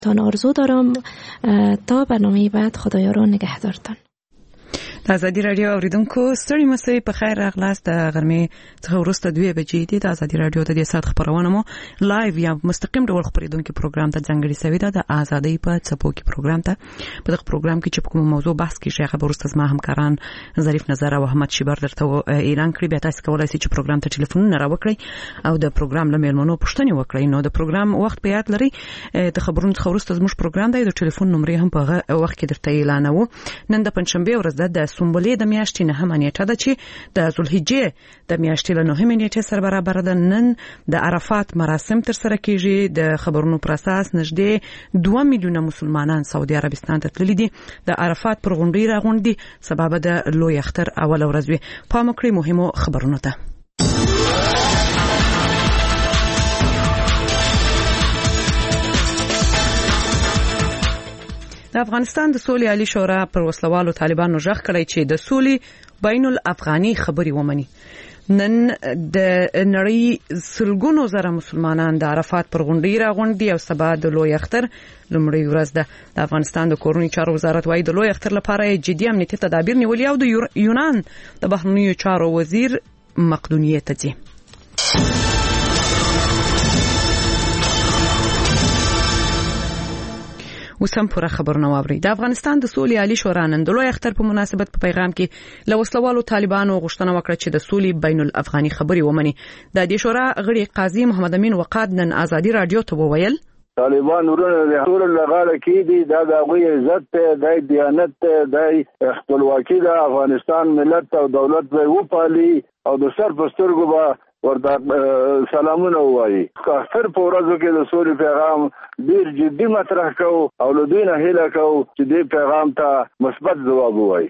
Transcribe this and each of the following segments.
تان آرزو دارم تا برنامه بعد خدایارو نگهدارتان. د ازادي رادیو اوریدونکو ستړي مسئ په خیر راغلاست. د غرمې څخه وروسته 2 بجې دي. د ازادي رادیو د دې سات خبرونه مو لایو یا مستقیم ډول خبرېدونکو پروګرام ته ځانګړي سوي ده. د ازادي په څپو کې پروګرام ته په دغه پروګرام کې چې کوم موضوع بحث کیږي هغه وروسته زما همکاران ظریف نظر او احمد شیبر درته اعلان کړی. بیا تاسو کولای شئ چې پروګرام ته ټلیفون را وکړئ او د پروګرام لمنونو پوښتنه وکړئ. نو د پروګرام وخت په یاد لري. د خبرونو څخه وروسته زموږ پروګرام دی. د ټلیفون نمبر هم په وخت کې درته اعلانوو. نن د پنځشنبه ورځ ده. د سنبلې د میاشتې نه هم نیټه ده چې د ذوالحجې د میاشتې له 9 نیټې سره برابر ده. نن د عرفات مراسم تر سره کیږي. د خبرونو پر اساس نږدې 2 میلیونه مسلمانان سعودي عربستان ته تللي دي. د عرفات پر غونډۍ راغونډي سبب د لوی اختر اول ورځ وي. پام وکړئ مهمو خبرونو ته. د افغانستان د سولې عالی شورا پر وسلوالو طالبانو ژغ کړی چې د سولې بین الافغاني خبري ومني. نن د نړۍ سلګونو زره مسلمانان د عرفات پر غونډۍ راغونډي او سبا د لوی اختر لومړی ورځ ده. د افغانستان د کورنۍ چارو وزارت وايي د لوی اختر لپاره جدي امنیتي تدابیر نیولي او د یونان د بهرنیو چارو وزیر مقدونیه ته ځي. وسم پوره خبرونه واوري. د افغانستان د سولې عالی شورا نن د لوی اختر په مناسبت په پیغام کې له وسلوالو طالبانو غوښتنه وکړه چې د سولې بین الافغاني خبري ومني. د دې شورا غړي قاضي محمد امین وقاد نن ازادي رادیو ته وویل طالبان ورونه د ټول لغاله کې دي. دا د غوي عزت ته د دیانت ته د خپلواکي د افغانستان ملت او دولت به وپالي او د سر پسترګو به ورته سلامونه وایي. اختر په ورځو کې د سولې پیغام ډیر جدي مطرح کوو او له دوی نه هیله کوو چې دې پیغام ته مثبت ځواب ووایي.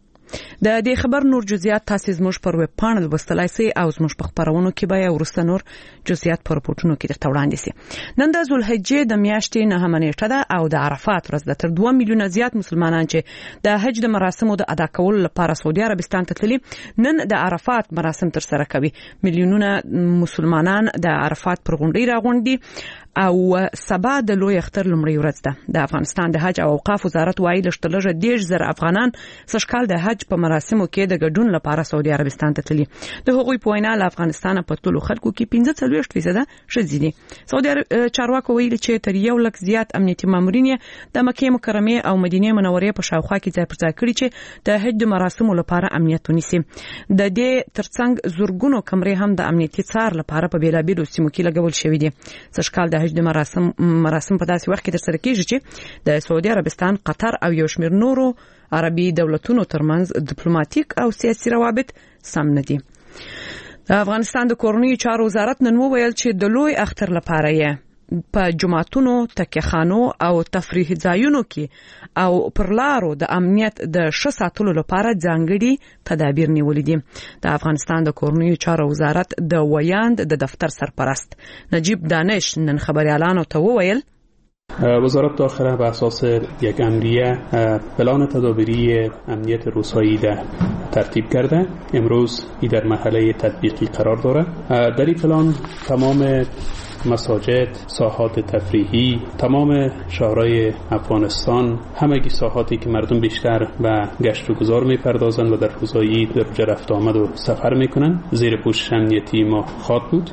د دې خبر نور جزئیات تاسو زموږ پر ویب پاڼه لوستلای شئ او زموږ په خبرونو کې به ورسته نور جزئیات پر پورتونو کې درته وړاندې شي. نن د ذوالحجې د میاشتې نه هم نیټه ده او د عرفات ورځ ده. تر 2 میلیونه زیات مسلمانان چې د حج د مراسمو د ادا کولو لپاره سعودي عربستان ته تللي نن د عرفات مراسم تر سره کوي. میلیونونه مسلمانان د عرفات پر غونډۍ راغونډي او سبا د لوی اختر لومړی ورځ ده. د افغانستان د حج او اوقاف وزارت وايي لږترلږه 10,000 افغانان سږکال د حج په مراسمو کې د ګډون لپاره سعودي عربستان ته تللي. د هغوی په وینا له افغانستان په تللو خلکو کې 45% ښځې دي. سعودي چارواکو ویلي چې تر 1 لک زیات امنیتي مامورین د مکې مکرمه او مدینه منورې په شاوخوا کې ځای پر ځای کړي چې د حج د مراسمو لپاره امنیت ونیسي. د دې ترڅنګ زورګونو کمرې هم د امنیتي څار لپاره په بیلابیلو سیمو کې لګول شوې دي. سږکال د حج د مراسم په داسې وخت کې ترسره کیږي چې د سعودي عربستان، قطر او یو شمېر نورو عربي دولتونو ترمنځ ډیپلوماټیک او سیاسي روابط سم نه دي. د افغانستان د کورنۍ چارو وزارت نن وویل چې د لوی اختر لپاره یې په جماعتونو، تکیهخانو او تفریح ځایونو کې او پر لارو د امنیت د ښه ساتلو لپاره ځانګړي تدابیر نیولې دي. د افغانستان د کورنۍ چارو وزارت د ویاند د دفتر سرپرست نجیب دانش نن خبریالانو ته وویل وزارت داخله بر اساس یک امریه پلان تدابیری امنیت روزهایی ترتیب کرده. امروز این در مرحله تطبیقی قرار داره. در این پلان تمام مساجد، ساحات تفریحی، تمام شهرهای افغانستان، همگی ساحاتی که مردم بیشتر و گشت و گذار می‌پردازند و در روزایی به روز رفت و آمد و سفر می‌کنند زیر پوشش امنیتی ما خواهد بود.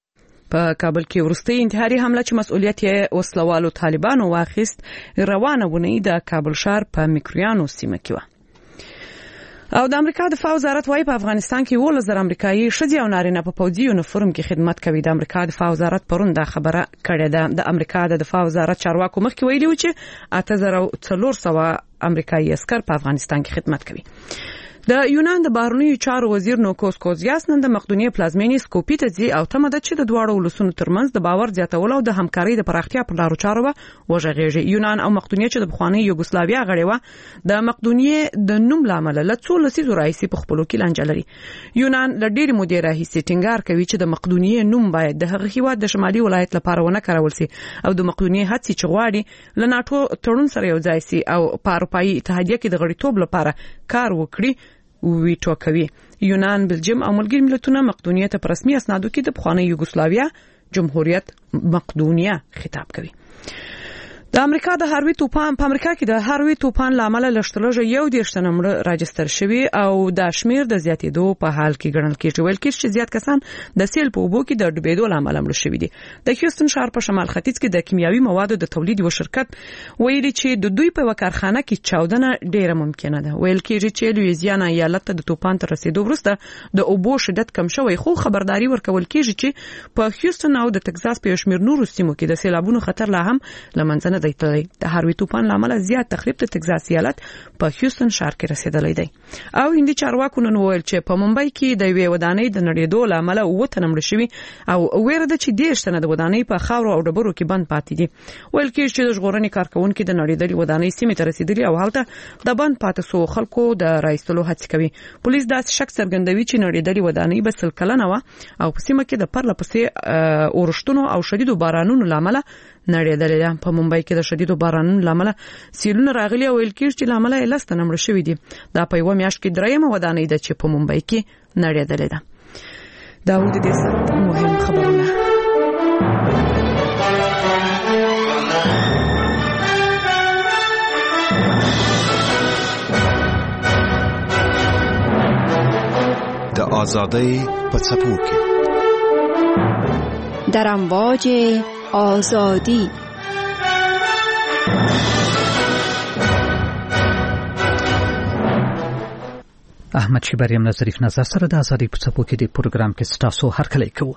په کابل کې ورستۍ انتحاري حمله چې مسؤلیت یې وسلوالو طالبانو واخیست روانه ونی د کابل ښار په میکریانو سیمه کې و. او د امریکا دفاع وزارت وايي په افغانستان کې 1,000 امریکایي ښځې او نارینه په پوځي یونیفورم کې خدمت کوي. د امریکا دفاع وزارت پرون دا خبره کړې ده. د امریکا د دفاع وزارت چارواکو مخکې ویلي و چې 8,400 امریکایي عسکر په افغانستان کې خدمت کوي. د یونان د بهرنیو چارو وزیر نوکوس کوزیاس نن د مقدونیه پلازمینې سکوپی ته ځي او تمه ده چې د دواړو ولسونو ترمنځ د باور زیاتولو او د همکارۍ د پراختیا په لارو چارو وژغېږي. یونان او مقدونیه چې د پخوانۍ یوګوسلاویا غړې و د مقدونیه د نوم لامل له څو لسیزو راهیسې په خپلو کې لانجه لري. یونان له ډېرې مودې راهیسې ټینګار کوي چې د مقدونیه نوم باید د هغه هیواد د شمالي ولایت لپاره ونه کارول شي او د مقدونیه هڅې چې غواړي له ناټو تړون سره یو ځای شي او په اروپایي اتحادیه کې د غړیتوب لپاره کار وکړي ویټو کوي. یونان، بلجیم او ملګري ملتونه مقدونیه ته په رسمي اسنادو کې د پخوانۍ یوګوسلاویا جمهوریت مقدونیه خطاب کوي. د امریکا د هاروي طوفان په امریکا کې د هاروي طوفان لامل لشتلوجه یو دیشتنه مړه راجستر شوی او د شمیر د زیاتېدو په حال کې ګڼل کېږي ویل کېږي چې زیات کسان د سیل په اوبو کې د ډوبېدو لامل مړه شوي دي د هیوستن ښار په شمال ختیځ کې د کیمیاوي موادو د تولید یو شرکت ویلي چې د دوی په کارخانه کې چاودنه ډیره ممکنه ده ویل کېږي چې لویزیانا ایالت د طوفان تر رسیدو وروسته د اوبو شدت کم شوی خو خبرداري ورکول کېږي چې په هیوستن او د تکساس په شمیر نورو سیمو کې د سیلابونو خطر لا هم لمنځنه د هاروي طوفان لامل زیات تخریب د تکساس ایالت په هیوستن ښار کې رسیدلی دی او هندي چارواکو نن ویل چې په ممبئی کې د یوې ودانۍ د نړېدو لامل اوته مړه شوي او ویره ده چې د شتنه د ودانۍ په خاورو او ډبرو کې بند پاتې دي ویل کېږي چې د ژغورنې کارکونکو د نړېدلې ودانۍ سیمې ته رسیدلي او هلته د بند پاتې سو خلکو د راایستلو هڅه کوي پولیس دا شک څرګندوي چې نړېدلې ودانۍ به سل کلنه و او په سیمه کې د پرله پسې اورښتونو او شدیدو بارانونو لامل نړېدلې ده په ممبئی کې د شدیدو بارانونو لامل سیلونه راغلي او ویل کېږي چې لامل یې لسته مړه شوي دي دا په یو میاشت کې درېمه ودانۍ ده چې په ممبئی کې نړېدلې ده دا ول د دې سره مهم خبرونه د آزادۍ په څپو کې در امواج آزادی احمد شیبریم نظریف نظر سره د آزادۍ په څپو کې د پروګرام کې ستاسو هرکلی کوو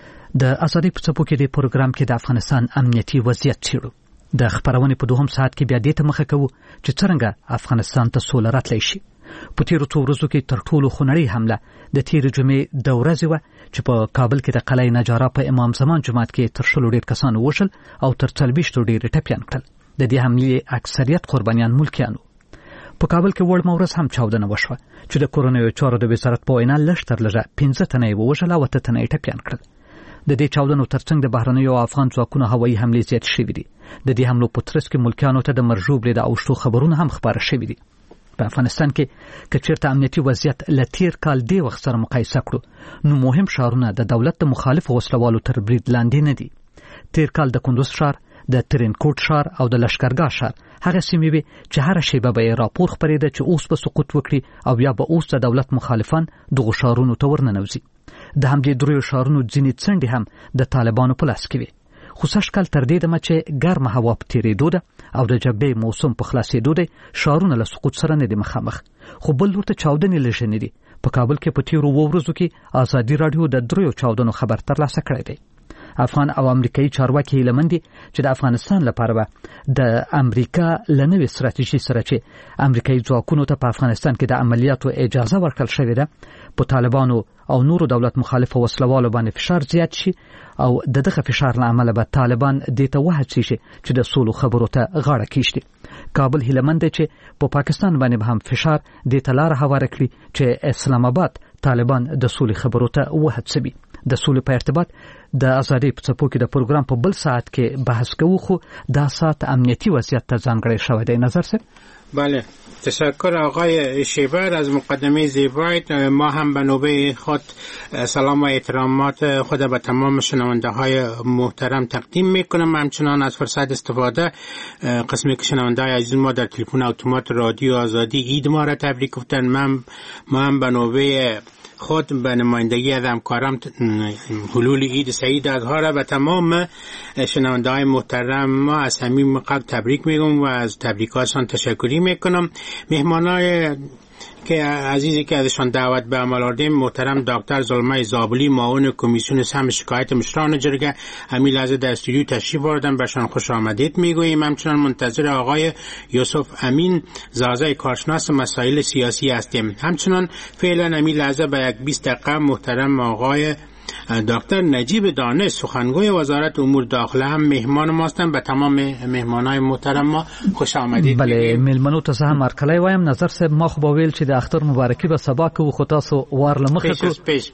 د آزادۍ په څپو کې د پروګرام کې د افغانستان امنیتي وضعیت څیړو د خبرونې په دوهم ساعت کې بیا دې ته مخه کوو چې څنګه افغانستان ته سوله راتلی شي په تیرو څو ورځو کې تر ټولو خونړۍ حمله د تیرې جمعې د ورځې وه چې په کابل کې د قلعه نجاره په امام زمان جومات کې تر 100 ډېر کسان ووژل او تر 40 ډېر ټپیان کړل د دې حملې اکثریت قربانیان ملکیانو په کابل کې وړ مورز هم چاودنه وشوه چې د کورونیو چارو د وزارت په وینا لږ تر لږه 15 تنه یې ووژل او 8 تنه یې ټپیان کړل د دې چاودنو ترڅنګ د بهرنیو افغان ځواکونو هوایي حملې زیات شوې دي د دې حملو په ترڅ کې ملکیانو ته د مرجوب لید او شتو خبرونه هم خبره شوې دي په افغانستان کې کچیرته امنیتي وضعیت لتیر کال دی وخت سره مقایسه کړو نو مهم شهرونه د دولت د مخالف وسلوالو تر برید لاندې نه دي تیر کال د کندوز ښار د ترینکوټ ښار او د لشکرګاه ښار هغه سیمې وي چې هر شیبه به راپور خپرېده چې اوس به سقوط وکړي او یا به اوس د دولت مخالفان دغه ښارونو ته ورننوځي د همدې دریو ښارونو ځینې څنډې هم د طالبانو په لاس کې وي خو سږکال تر دې دمه چې ګرمه هوا په تېرېدو ده او د جبهې موسم په خلاصېدو دی ښارونه له سقوط سره نه دي مخامخ خو بل ورته چاودنې لږې نه دي په کابل کې په تیرو 2 ورځو کې ازادي راډیو د 3 چاودنو خبر ترلاسه کړی دی افغان او امریکایي چارواکي هیله مند دي چې د افغانستان لپاره د امریکا له نوې ستراتیژي سره چې امریکایي ځواکونو ته په افغانستان کې د عملیاتو اجازه ورکړل شوې ده په طالبانو او نورو دولت مخالفه وسلوالو باندې فشار زیات شي او دغه فشار له امله به طالبان دې ته وهڅي شي چې د سولو خبرو ته غاړه کیږدي کابل هیله مند دی چې په پاکستان باندې به هم فشار دې ته لاره هواره کړي چې اسلام آباد طالبان د سولې خبرو ته وهڅوي د سولې په ارتباط د آزادۍ په څپو کې د پروګرام په بل ساعت کې بحث کوو خو دا ساعت امنیتی وضعیت ته ځانګړی شوی دی نظر سه بله تشکر آقای شیبر از مقدمه زیبایت ما هم به نوبه خود سلام و احترامات خود به تمام شنونده های محترم تقدیم میکنم همچنان از فرصت استفاده قسمی که شنونده های عزیز ما در تلفن اتومات رادیو آزادی عید ما را تبریک گفتن ما هم به نوبه خود به نمایندگی از همکارم حلول عید سعید اضحی را به تمام شنونده های محترم ما از صمیم قلب تبریک میگم و از تبریکاتشان تشکری میکنم مهمانای که عزیزی که ازشان دعوت به عمل آوردیم محترم دکتر زلمه زابلی معاون کمیسیون سهم شکایت مشتران جرگه همین لحظه در استودیو تشریف آوردن بهشان خوش آمدید میگوییم همچنان منتظر آقای یوسف امین زازای کارشناس مسائل سیاسی هستیم همچنان فعلا همین لحظه به یک 20 دقیقه محترم آقای دکتر نجیب دانش سخنگوی وزارت امور داخله هم مهمان ما هستند به تمام مهمانای محترم ما خوش آمدید بله ملمنو ته زه هم ارکلای وایم نظر صاحب ما خو ویل چې د اختر مبارکي به سبا کوو خو تاسو وار لمخه کو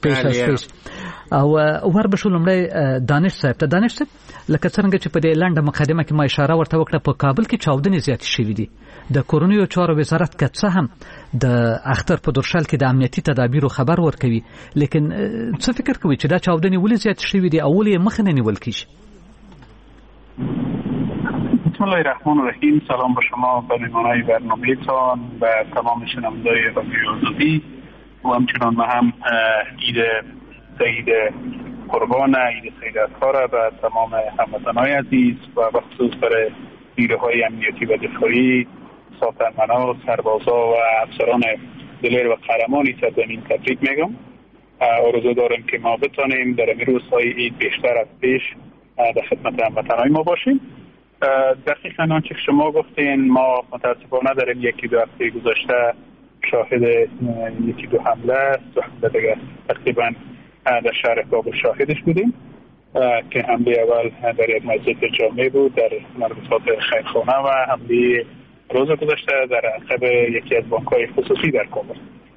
پیش او ور به شولمړی دانش صاحب ته دانش صاحب لکه څنګه چې په دې لنډه مقدمه کې ما اشاره ورته وکړه په کابل کې چاودنې زیات شوې دي د کورونیو چارو وزارت که څه هم د اختر په درشل کې د امنیتي تدابیرو خبر ورکوي لیکن څه فکر کوي چې دا چاودنې ولې زیات شوې دي او ولې مخه نه نیول کیږي بسم الله الرحمن الرحیم. سلام به شما به مهمانای برنامه‌تان و تمام شنوندگان رادیو آزادی و همچنان ما هم عید سعید قربان، عید سعید اذخار به تمام هموطنان عزیز و بخصوص برای نیروهای امنیتی و دفاعی، ساترمنا، سربازا و افسران دلیر و قهرمانی سرزمین تبریک میگم. آرزو دارم که ما بتانیم در این روزهای عید بیشتر از پیش در خدمت هموطنان ما باشیم. دقیقاً آنچه شما گفتین، ما متاسفانه در این یکی دو هفته گذشته شاهد یکی دو حمله دیگه تقریبا در شهر کابل شاهدش بودیم که حمله اول در یک مسجد جامع بود در مربوطات خیرخانه و حمله روز گذشته در عقب یکی از بانک‌های خصوصی در کابل.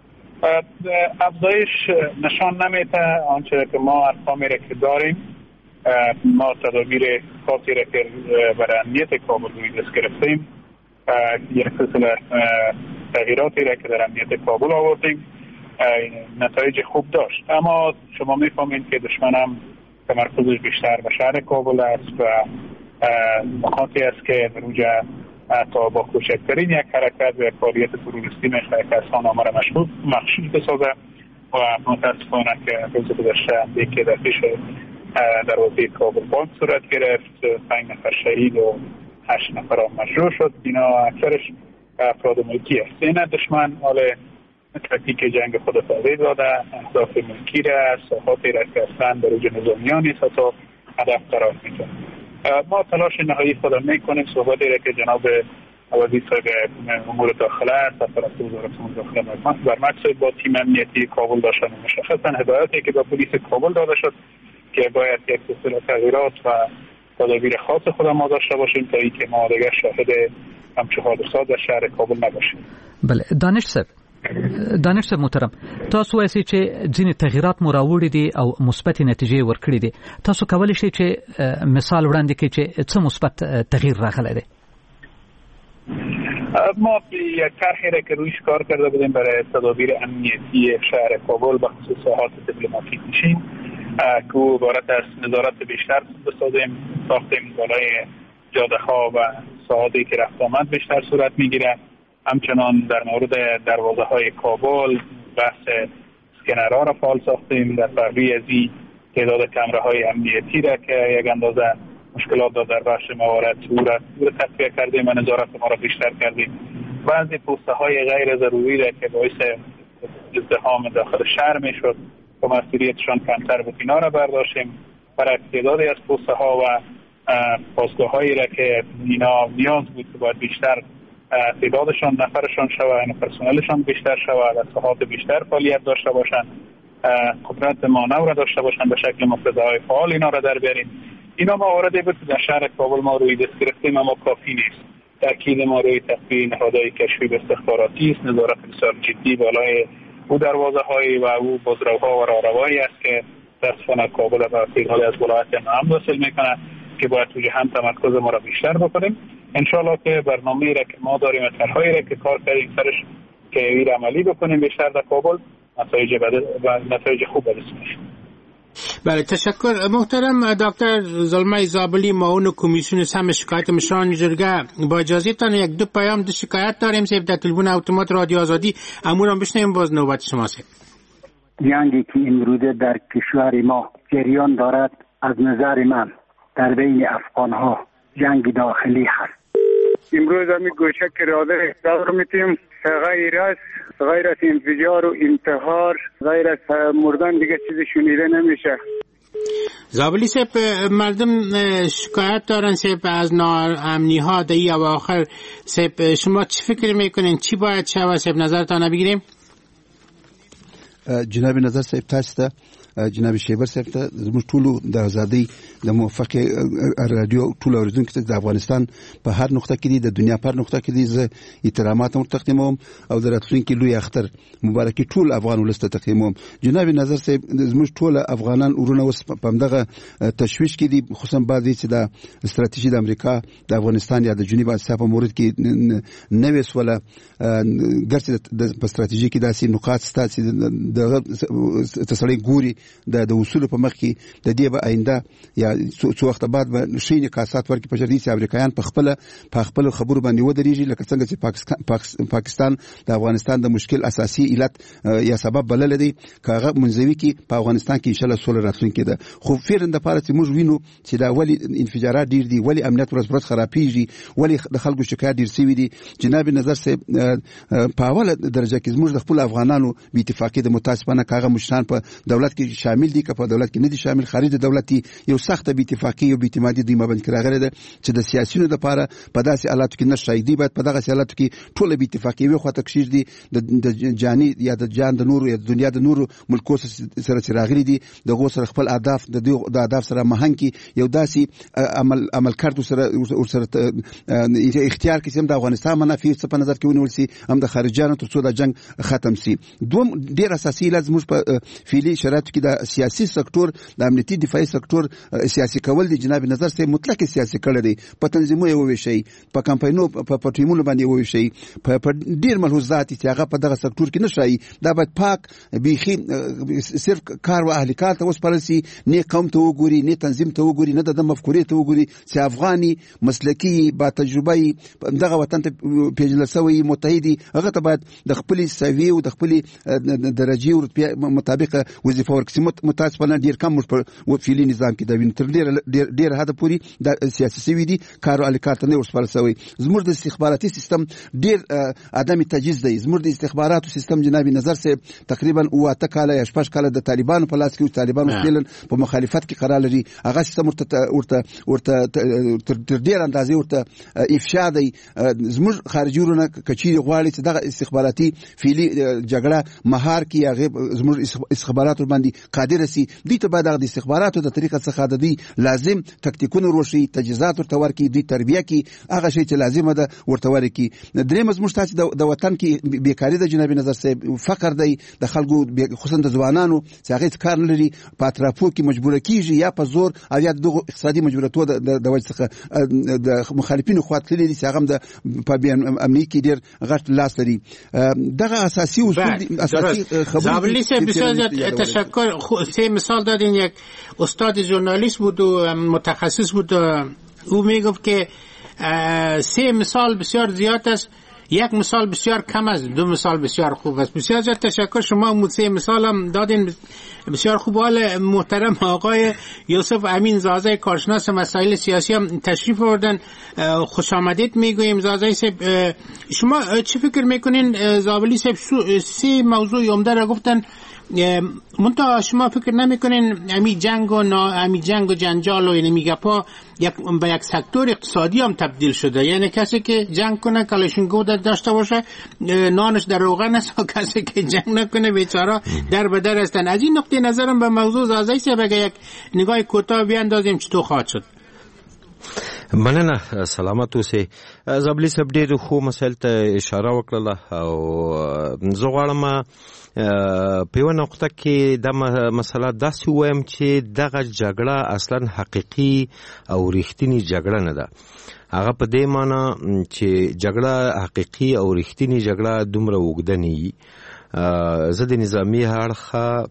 افزایش نشان نمیده آنچه که ما ارقامی را که داریم. ما تدابیر خاصی را که برای امنیت کابل روی دست گرفتیم، یک سلسله تغییراتی را که در امنیت کابل آوردیم نتایج خوب داشت. اما شما میفهمید که دشمن هم تمرکزش بیشتر به شهر کابل است و نقاطی است که در اونجا تا با کوچکترین یک حرکت و فعالیت تروریستی میخواه که اصلا آمار مخشوش بسازه و متاسفانه که روز گذشته یکی در پیش دروازه کابل بانک صورت گرفت، 5 نفر شهید و 8 نفر هم مجروح شد. اینا اکثرش افراد ملکی است. این دشمن حال تاکتیک جنگ خود تغییر داده، اهداف ملکی را، ساحاتی را که اصلا در اوج نظامیان نیست تا هدف قرار میده. ما تلاش نهایی خود میکنیم. صحبتی را که جناب وزیر صاحب امور داخله سفارت وزارت امور داخله بر مقصد با تیم امنیتی کابل داشتن، مشخصا هدایتی که به پلیس کابل داده شد که باید یک سلسله تغییرات و تدابیر خاص خود ما داشته باشیم تا اینکه ما دیگر شاهد همچه حادثات در شهر کابل نباشیم. بله، دانش صاحب محترم، تاسو وایي چې ځینې تغییرات مو راوړي دي او مثبت نتیجې ورکړي دي. تاسو کولی شئ چې مثال وړاندې کړئ چې څه مثبت تغییر راغلی دی؟ ما یک طرحی را که رویش کار کرده بودیم برای تدابیر امنیتی شهر کابل به خصوص ساحات دیپلماتیک نشین که عبارت از نظارت بیشتر بسازیم، ساختیم بالای جاده ها و ساحاتی که رفت آمد بیشتر صورت میگیره. همچنان در مورد دروازه های کابل بحث اسکنرها را فعال ساختیم. در پروی ازی تعداد کمره های امنیتی را که یک اندازه مشکلات داد در بخش موارد او را تصفیه کردیم و نظارت ما را بیشتر کردیم. بعضی پوسته های غیر ضروری را که باعث ازدحام داخل شهر می شد و مسئولیتشان کمتر بود اینا را برداشتیم. برای تعدادی از پوسته ها و پاسگاه هایی را که اینا نیاز بود که باید بیشتر تعدادشان نفرشان شود، پرسنلشان بیشتر شود، از ساحات بیشتر فعالیت داشته باشند، قدرت مانور داشته باشند به شکل مقتضای فعال اینا را در بیاریم. اینا مواردی بود که در شهر کابل ما روی دست گرفتیم اما کافی نیست. تاکید ما روی تقویت نهادهای کشفی و استخباراتی است، نظارت بسیار جدی بالای او دروازه های و او بازروها و راهروایی است که متاسفانه کابل و فیلحال از ولایت هم واصل میکنه که باید توی هم تمرکز ما را بیشتر بکنیم. انشالله که برنامه‌ای را که ما داریم و طرح‌هایی را که کار کردیم سرش که این عملی بکنیم بیشتر در کابل نتایج خوب به دست میاد. بله، تشکر محترم دکتر زلمه زابلی. معاون کمیسیون سم شکایت مشران جرگه، با اجازهتان یک دو پیام دو شکایت داریم سیب در تلفن اتومات رادیو آزادی. امورم بشنویم باز نوبت شما سیب. جنگی که امروزه در کشور ما جریان دارد از نظر من در بین افغان‌ها جنگ داخلی هست. امروز همی گوشه که راده دار میتیم غیر از انفجار و انتحار، غیر از مردن دیگه چیزی شنیده نمیشه. زابلی سیب، مردم شکایت دارن سیب از ناامنی ها در این اواخر. سیب شما چی فکر میکنین چی باید شود سیب نظرتان بگیریم؟ جناب نظر سیب تاسو ته جناب شیبر صاحب ته زموږ ټولو د ازادۍ د موافقه رادیو ټولو اوریدونکو ته د افغانستان په هر نقطه کې دي، د دنیا په هر نقطه کې دي، زه احترامات تقدیموم او د راتلونکي لوی اختر مبارکي ټول افغان ولس ته تقدیموم. جناب نظر صاحب زموږ ټول افغانان ورونه اوس په همدغه تشویش کې دي، خصوصا بعد چې د ستراتیژي د امریکا د افغانستان یا د جنوب اسیا په مورد کې نوې سوله ګرځي. د ستراتیژي کې داسې نقاط ستاسو د تسړی ګوري د اصول په مخ کې د دې به آینده یا څو وخت بعد به شي نکاسات ورکړي په شرطي چې امریکایان په خپل خبرو باندې ودرېږي لکه څنګه چې پاکستان د افغانستان د مشکل اساسي علت یا سبب بلل دي کاغه منځوي کې په افغانستان کې ان شاء الله سوله راتلونکي ده. خو فعلا د پاره چې موږ وینو چې دا ولی انفجارات ډیر دي، ولی امنیت ورځ خرابېږي، ولی د خلکو شکایت ډیر سوي دي. جناب نظر صاحب په اوله درجه کې موږ د خپل افغانانو به اتفاقی د متاسفانه کاغه مشران په دولت کې شامل دي که په دولت کې نه دي شامل، خارج د دولت یو سخت به اتفاقی او به اعتمادي د مابین کې راغلي ده چې د سیاسيونو لپاره په داسې حالاتو کې نشي دی باید په دغه حالاتو کې ټول به اتفاقی وي خو تکشیر دي د جاني یا د جان د نور یا د دنیا د نور ملکو سره چې راغلي دي د غوسر خپل اهداف د اهداف سره مهنګ کی یو داسې عمل کړو سره اختیار کې سم د افغانستان منافع څخه په نظر کې ونیول سي هم د خارجيانو تر څو د جنگ ختم سي. دوم ډیر اساسي لازم په فعلی شرایطو کې د سیاسي سکتور د امنیتي دفاعي سکتور سیاسي کول دي. جناب نظر سه مطلق سیاسي کړی دی، په تنظیمو یو وشي، په کمپاینونو په ټیمونو باندې یو وشي، په ډیر ملحوظات چې هغه په دغه سکتور کې نشي. دا باید پاک بيخي صرف کار او اهل کار ته وسپارسي، نه قوم ته وګوري، نه تنظیم ته وګوري، نه د مفکورې ته وګوري چې افغاني مسلکی با تجربه دغه وطن ته پیژنل شوی متحدي هغه ته باید د خپل سوي او د خپل درجه او مطابق وظیفه ورکړي. متاسفانه ډیر کم په فعلی نظام کې د وین تر ډیر حد پوري د سیاسي سوي دي کار او الیکار ته نه ورسپارل شوی. زموږ د استخباراتي سیستم ډیر عدم تجهیز دی. زموږ د استخباراتو سیستم جناب نظر سه تقریبا 8 کاله یا 8 کاله د طالبانو په لاس کې، طالبانو فعلا په مخالفت کې قرار لري. هغه سیستم ورته تر ډیر اندازې ورته افشا دی. زموږ خارجيونو کچيري غواړي چې دغه استخباراتي فعلی جګړه مهار کی هغه زموږ استخباراتو باندې قادر سي. دوی ته بعد د استخباراتو د طریقه څخه د دې لازم تکتیکونه وروشي، تجهیزات ورته ورکي، دوی تربیه کی هغه شی چې لازمه ده ورته ورکي. دریم زموږ تاسو د وطن کې بیکاری د جناب نظر صاحب فقر دی، د خلکو خصوصا د ځوانانو چې هغه کار نه لري، په اطرافو کې مجبور کیږي یا په زور او یا د اقتصادي مجبوریتو د وجه څخه د مخالفینو خواته لري چې هغه د په بین امنیت کې ډیر غټ لاس لري. دغه اساسي اصول دي. اساسي خبرونه بسیار تشکر. سه مثال دادین، یک استاد ژورنالیست بود و متخصص بود، او میگفت که سه مثال بسیار زیاد است، یک مثال بسیار کم است، دو مثال بسیار خوب است. بسیار زیاد تشکر. شما سه مثال هم دادین، بسیار خوب. حال محترم آقای یوسف امین زازای کارشناس مسائل سیاسی هم تشریف آوردن، خوش آمدید میگوییم. زازای صاحب شما چه فکر میکنین؟ زابلی صاحب سه موضوع عمده را گفتن، منتها شما فکر نمیکنین امی جنگ و جنجال و این میگپا به یک سکتور اقتصادی هم تبدیل شده؟ یعنی کسی که جنگ کنه کلاشینکوف داشته باشه نانش در روغن است، و کسی که جنگ نکنه بیچاره در به در هستن. از این نقطه نظرم به موضوع زازای صاحب اگه یک نگاه کوتاه بیاندازیم چطور خواهد شد؟ مننه. سلامت اوسئ. زابلی صاحب ډېر خو مسایل ته اشاره وکړه او زه غواړم په یوه نقطه کې دا مسله داسې ووایم چې دغه جګړه اصلا حقیقي او رښتینی جګړه نه ده. هغه په دې معنی چې جګړه حقیقي او رښتینی جګړه دومره اوږده نه وي. زه د نظامی اړخه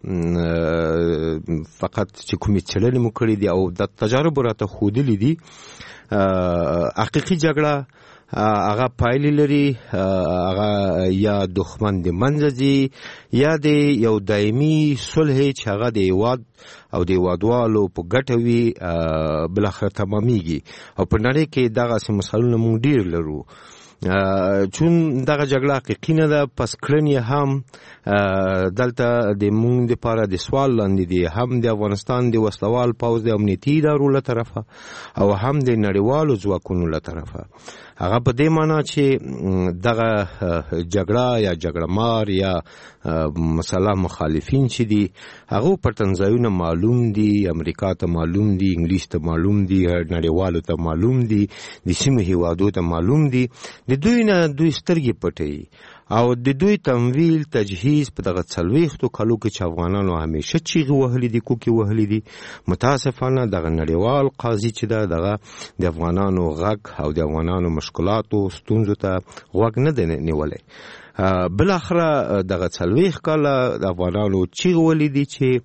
فقط چې کومې څېړنې مو کړې دي او د تجارب راته ښودلي دي، حقیقي جګړه هغه پایلې لري، هغه یا دښمن د منځه ځي یا د یو دایمي صلح چې هغه د هیواد او د هیوادوالو په ګټه وي بالاخره تمامیږي. او په نړۍ کې دغسې مثالونه موږ ډېر لرو. چون دغه جګړه حقیقي نه ده، پس کړنې هم دلته د موږ دپاره د سوال لاندې دي، هم د افغانستان د وسلوال پوځ د امنیتي ادارو له طرفه او هم د نړیوالو ځواکونو له طرفه. هغه په دې معنی چې دغه جګړه یا جګړه مار یا مثلا مخالفین چې دي هغه پټنځایونه معلوم دي، امریکا ته معلوم دي، انګلیس ته معلوم دي، نړیوالو ته معلوم دي، د سیمې هیوادو ته معلوم دي. د دوی نه دوی سترګې پټوي او د دوی تمویل تجهیز په دغه 40 کالو کې چې افغانانو همیشه چیغې وهلې دي، کوکې وهلې دي. متاسفانه دغه نړیوال قاضي چې ده دغه د افغانانو غږ او د افغانانو مشکلاتو ستونزو ته غوږ نه دی نیولی. بالاخره دغه 40 کاله د افغانانو چیغې وهلې دي چې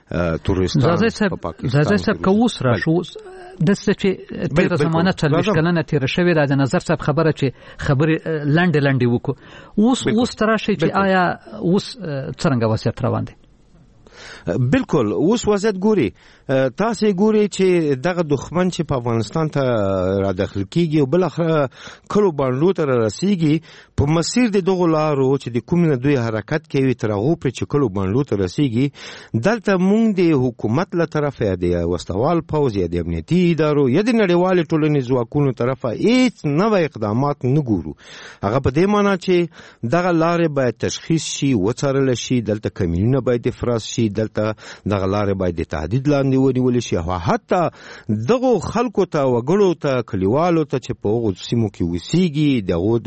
تورستان په پاکستان زازه صاحب کوس را شو د څه تیر زمانه چلش کلنه تیر شوی د نظر صاحب خبره چې خبره لنډ وکړو اوس تراشي چې آیا اوس څنګه وضعیت روان دی؟ بالکل اوس وضعیت ګوري تاسو ګوري چې دغه دښمن چې په افغانستان ته را داخل کیږي او بل اخر کلو باندې تر رسیږي په مسیر د دغه لارو چې د کوم نه دوی حرکت کوي تر هغه پر چې کلو باندې تر رسیږي دلته مونږ د حکومت له طرفه دی وسوال پوز یا د امنیتي ادارو یا د نړیوال ټولنې ځواکونو طرفه هیڅ نوې اقدامات نه ګورو. هغه په دې معنی چې دغه لارې باید تشخیص شي وڅارل شي، دلته کمینونه باید افراز شي، دلته دغه لارې باید د تهدید لاندې ونیول شي، او حتی دغه خلکو ته وګړو ته کلیوالو ته چې په هغو سیمو کې اوسېږي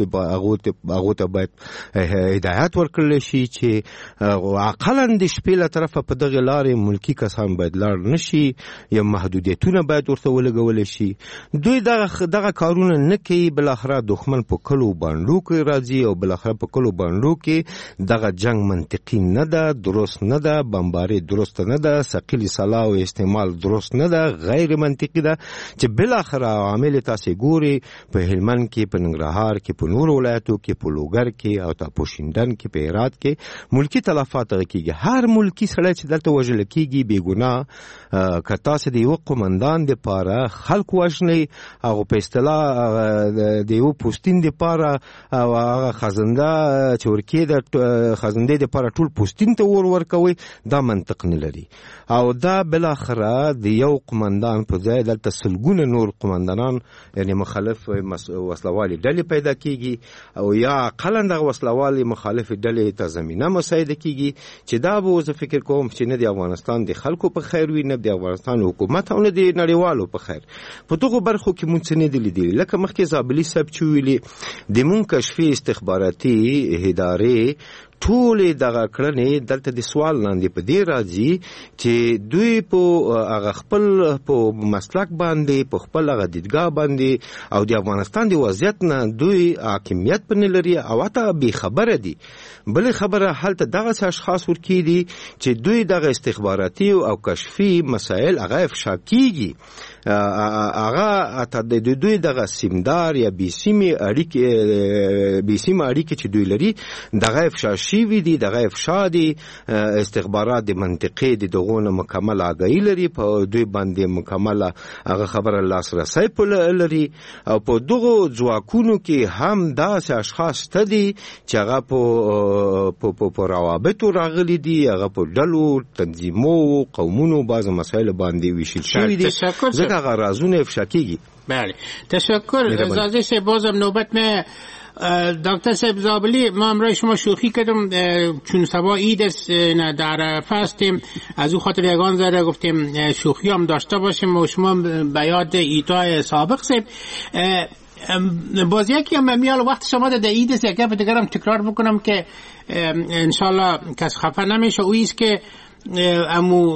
هغو ته باید هدایت ورکړل شي چې عقلاً د شپې له طرفه په دغه لارې ملکي کسان باید لاړ نشي یا محدودیتونه باید ورته ولګول شي. دوی دغه کارونه نه کوي، بالاخره دښمن په کلو باندې کې راځي او بالاخره په کلو باندې کې دغه جنگ منطقي نه ده، درست نه ده، بمباري درست نه ده، ثقيل سلاح او استعمال درست نه ده، غیر منطقي ده چې بالاخره عامل تاسو ګوري په هلمند کې، په ننګرهار کې، په نور ولایتو کې، په لوګر کې او په شینډن کې، په هرات کې ملکی تلفات کیږي. هر ملکی سړی چې دلته وژل کیږي بې ګناه که تاسو د یو قومندان د پاره خلک وژني او په اصطلاح د یو پوستین د پاره او هغه خزنده چې ورکی د خزنده د پاره ټول پوستین ته ورکوي، دا منطق نه لري. او دا بالاخره د یو قومندان په ځای دلته سلګونه نور قومندانان یعنی مخالف وسلوالي ډلې پیدا کیږي او یا اقلا د وسلوالي مخالف ډلې ته زمينه مساعده کیږي چې دا به زه فکر کوم چې نه د افغانستان د خلکو په خیر وي، نه د افغانستان حکومت او نه د نړیوالو په خیر. په دغه برخو کې مونږ نه دي لکه مخکې زابلی صاحب چې ویلي د مونږ کشفي استخباراتي ادارې ټول دغه کړنې دلته د سوال لاندې په دې راځي چې دوی په هغه خپل په مسلک باندې په خپل هغه دیدګاه باندې او د افغانستان د وضعیت نه دوی حاکمیت په نه لري او ته به خبره دي. بل خبره حالت دغه اشخاص ورکی دي چې دوی دغه استخباراتي او کشفي مسائل هغه افشا کیږي، هغه ته د دوی دغه سیمدار یا بیسیمه اړیکې چې دوی لري دغه افشا شي دي، دغه افشا دي استخبارات د منطقې د دغونه مکمل آگاهی لري، په دوی باندې مکمل هغه خبره لاسرسي لري او په دغه ځواکونو کې هم داسې اشخاص ته دي چې هغه په روابطو راغلي دي، هغه په ډلو تنظیمو قومونو بعض مسایل باندې ویشل شوی دي، ځکه هغه رازونه افشا کیږي. بله تشکر. زازه صاحب بازم نوبت نه دکتر صاحب زابلی، ما امروز شما شوخی کردم چون سبا عید است در عرفه هستیم، از او خاطر یگان ذره گفتیم شوخی هم داشته باشیم و شما به یاد عیدهای سابق صاحب باز یکی هم میال وقت شما در عید است یکی دیگرم تکرار بکنم که انشالله کس خفه نمیشه. او ایست که امو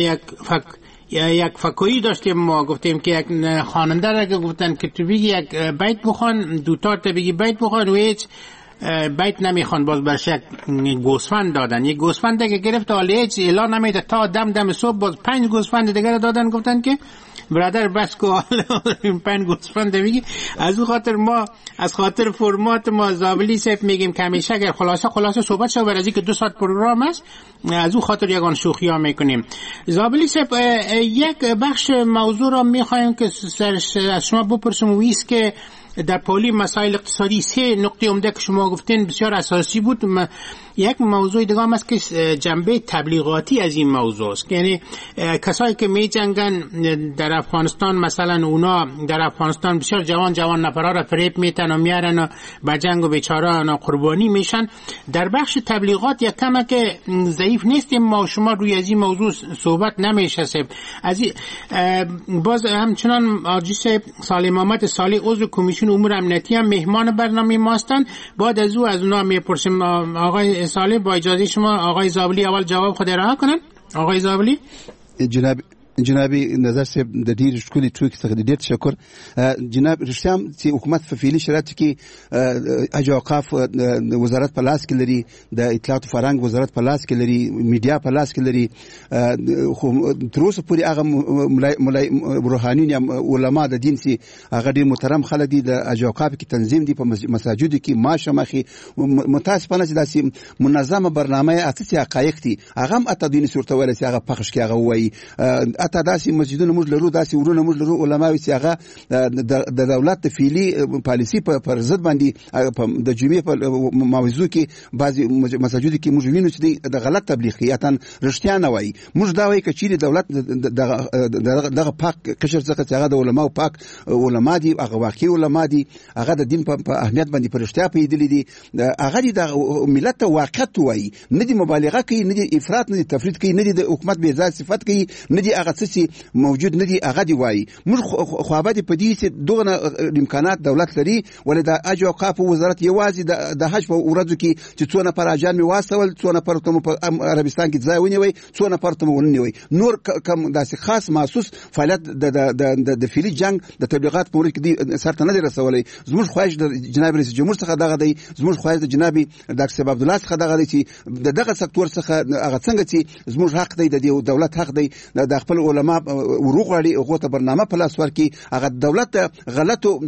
یک فکویی داشتیم، ما گفتیم که یک خواننده را که گفتن که تو بگی یک بیت بخوان، دوتا تا بگی بیت بخوان و هیچ بیت نمیخوان، باز برش یک گوسفند دادن، یک گوسفند که گرفت حالا هیچ اعلان نمیده تا دم صبح باز 5 گوسفند دیگر دادن، گفتن که برادر بس که حالا 5 گوسفند بگی. از اون خاطر ما از خاطر فرمات ما زابلی صاحب میگیم که همیشه اگر خلاصه صحبت شو برای که 2 ساعت پروگرام است، از اون خاطر یگان شوخی ها میکنیم. زابلی صاحب یک بخش موضوع را میخوایم که از شما بپرسم و ایست که در پالی مسائل اقتصادی 3 نقطه عمده که شما گفتین بسیار اساسی بود. یک موضوع دیگه هم است که جنبه تبلیغاتی از این موضوع است، یعنی کسایی که می جنگن در افغانستان، مثلا اونا در افغانستان بسیار جوان نفرها را فریب میتن و میارن و به جنگ و بیچاره قربانی میشن. در بخش تبلیغات یک کمه که ضعیف نیستیم ما شما روی از این موضوع صحبت نمیشه. از باز همچنان آجی صاحب سالم آمد سالی عضو کمیسیون امور امنیتی هم مهمان برنامه ما هستند. بعد از اونا میپرسیم آقای سالی با اجازه شما آقای زابلی اول جواب خود ارائه کنن. آقای زابلی جناب جناب نظر صاحب د ډیر ښکلي ټوکې څخه ډیر تشکر. جناب رښتیا چې حکومت په فعلي شرایطو کې حج او اوقاف وزارت په لاس کې لري، د اطلاعات او فرهنګ وزارت په لاس کې لري، میډیا په لاس کې لري، خو تر اوسه پورې هغه روحانیون یا علما د دین سي هغه ډیر محترم خلک دي، د حج او اوقاف کې تنظیم دي، په مساجدو کې ماشه مخي متاسفانه چې داسې منظمه برنامه اساسي حقایق دي هغه هم اته دین صورت ولا چې هغه پخش کې هغه وایي اته داسې مسجدونه موږ لرو، داسې ورونه موږ لرو، علماوي چې هغه د دولت د فعلي پالیسي پر ضد باندې د جمعې په موضوع کې بعضي مساجدو کې موږ وینو چې د غلط تبلیغ کوي، اتن رښتیا نه وایي. موږ دا وایي چې دولت دغه پاک قشر څخه چې هغه د علماو پاک علما دي، هغه واقعي علما دي، هغه د دین په اهمیت باندې پر رښتیا پیدلې دي، هغه د ملت ته واقعیت وایي، نه دي مبالغه کوي، نه دي افراط، نه دي تفرید کوي، نه دي د حکومت بې ځای صفت کوي، نه دي هغه څه موجود نه دي هغه دی وایي. موږ خوابه دي په دې چې دغه امکانات دولت لري، ولې د حج او اوقاف وزارت یوازې د حج په ورځو کې چې څو نفر حاجان مې واستول، څو نفر ته په عربستان کې ځای ونیوي، څو نفر ته ونیوي، نور کوم داسې خاص محسوس فعالیت د فعلي جنگ د تبلیغات په ورځ کې سرته نه دی رسولي. زموږ خواهش د جناب رئیس جمهور څخه دغه دی، زموږ خواهش د جناب ډاکټر صاحب عبد الله څخه دغه دی چې دغه سکتور څخه هغه څنګه چې زموږ حق دی، د دولت حق دی د خپل علما وروغړي هغه ته برنامه په لاس ورکړي، هغه دولت غلطو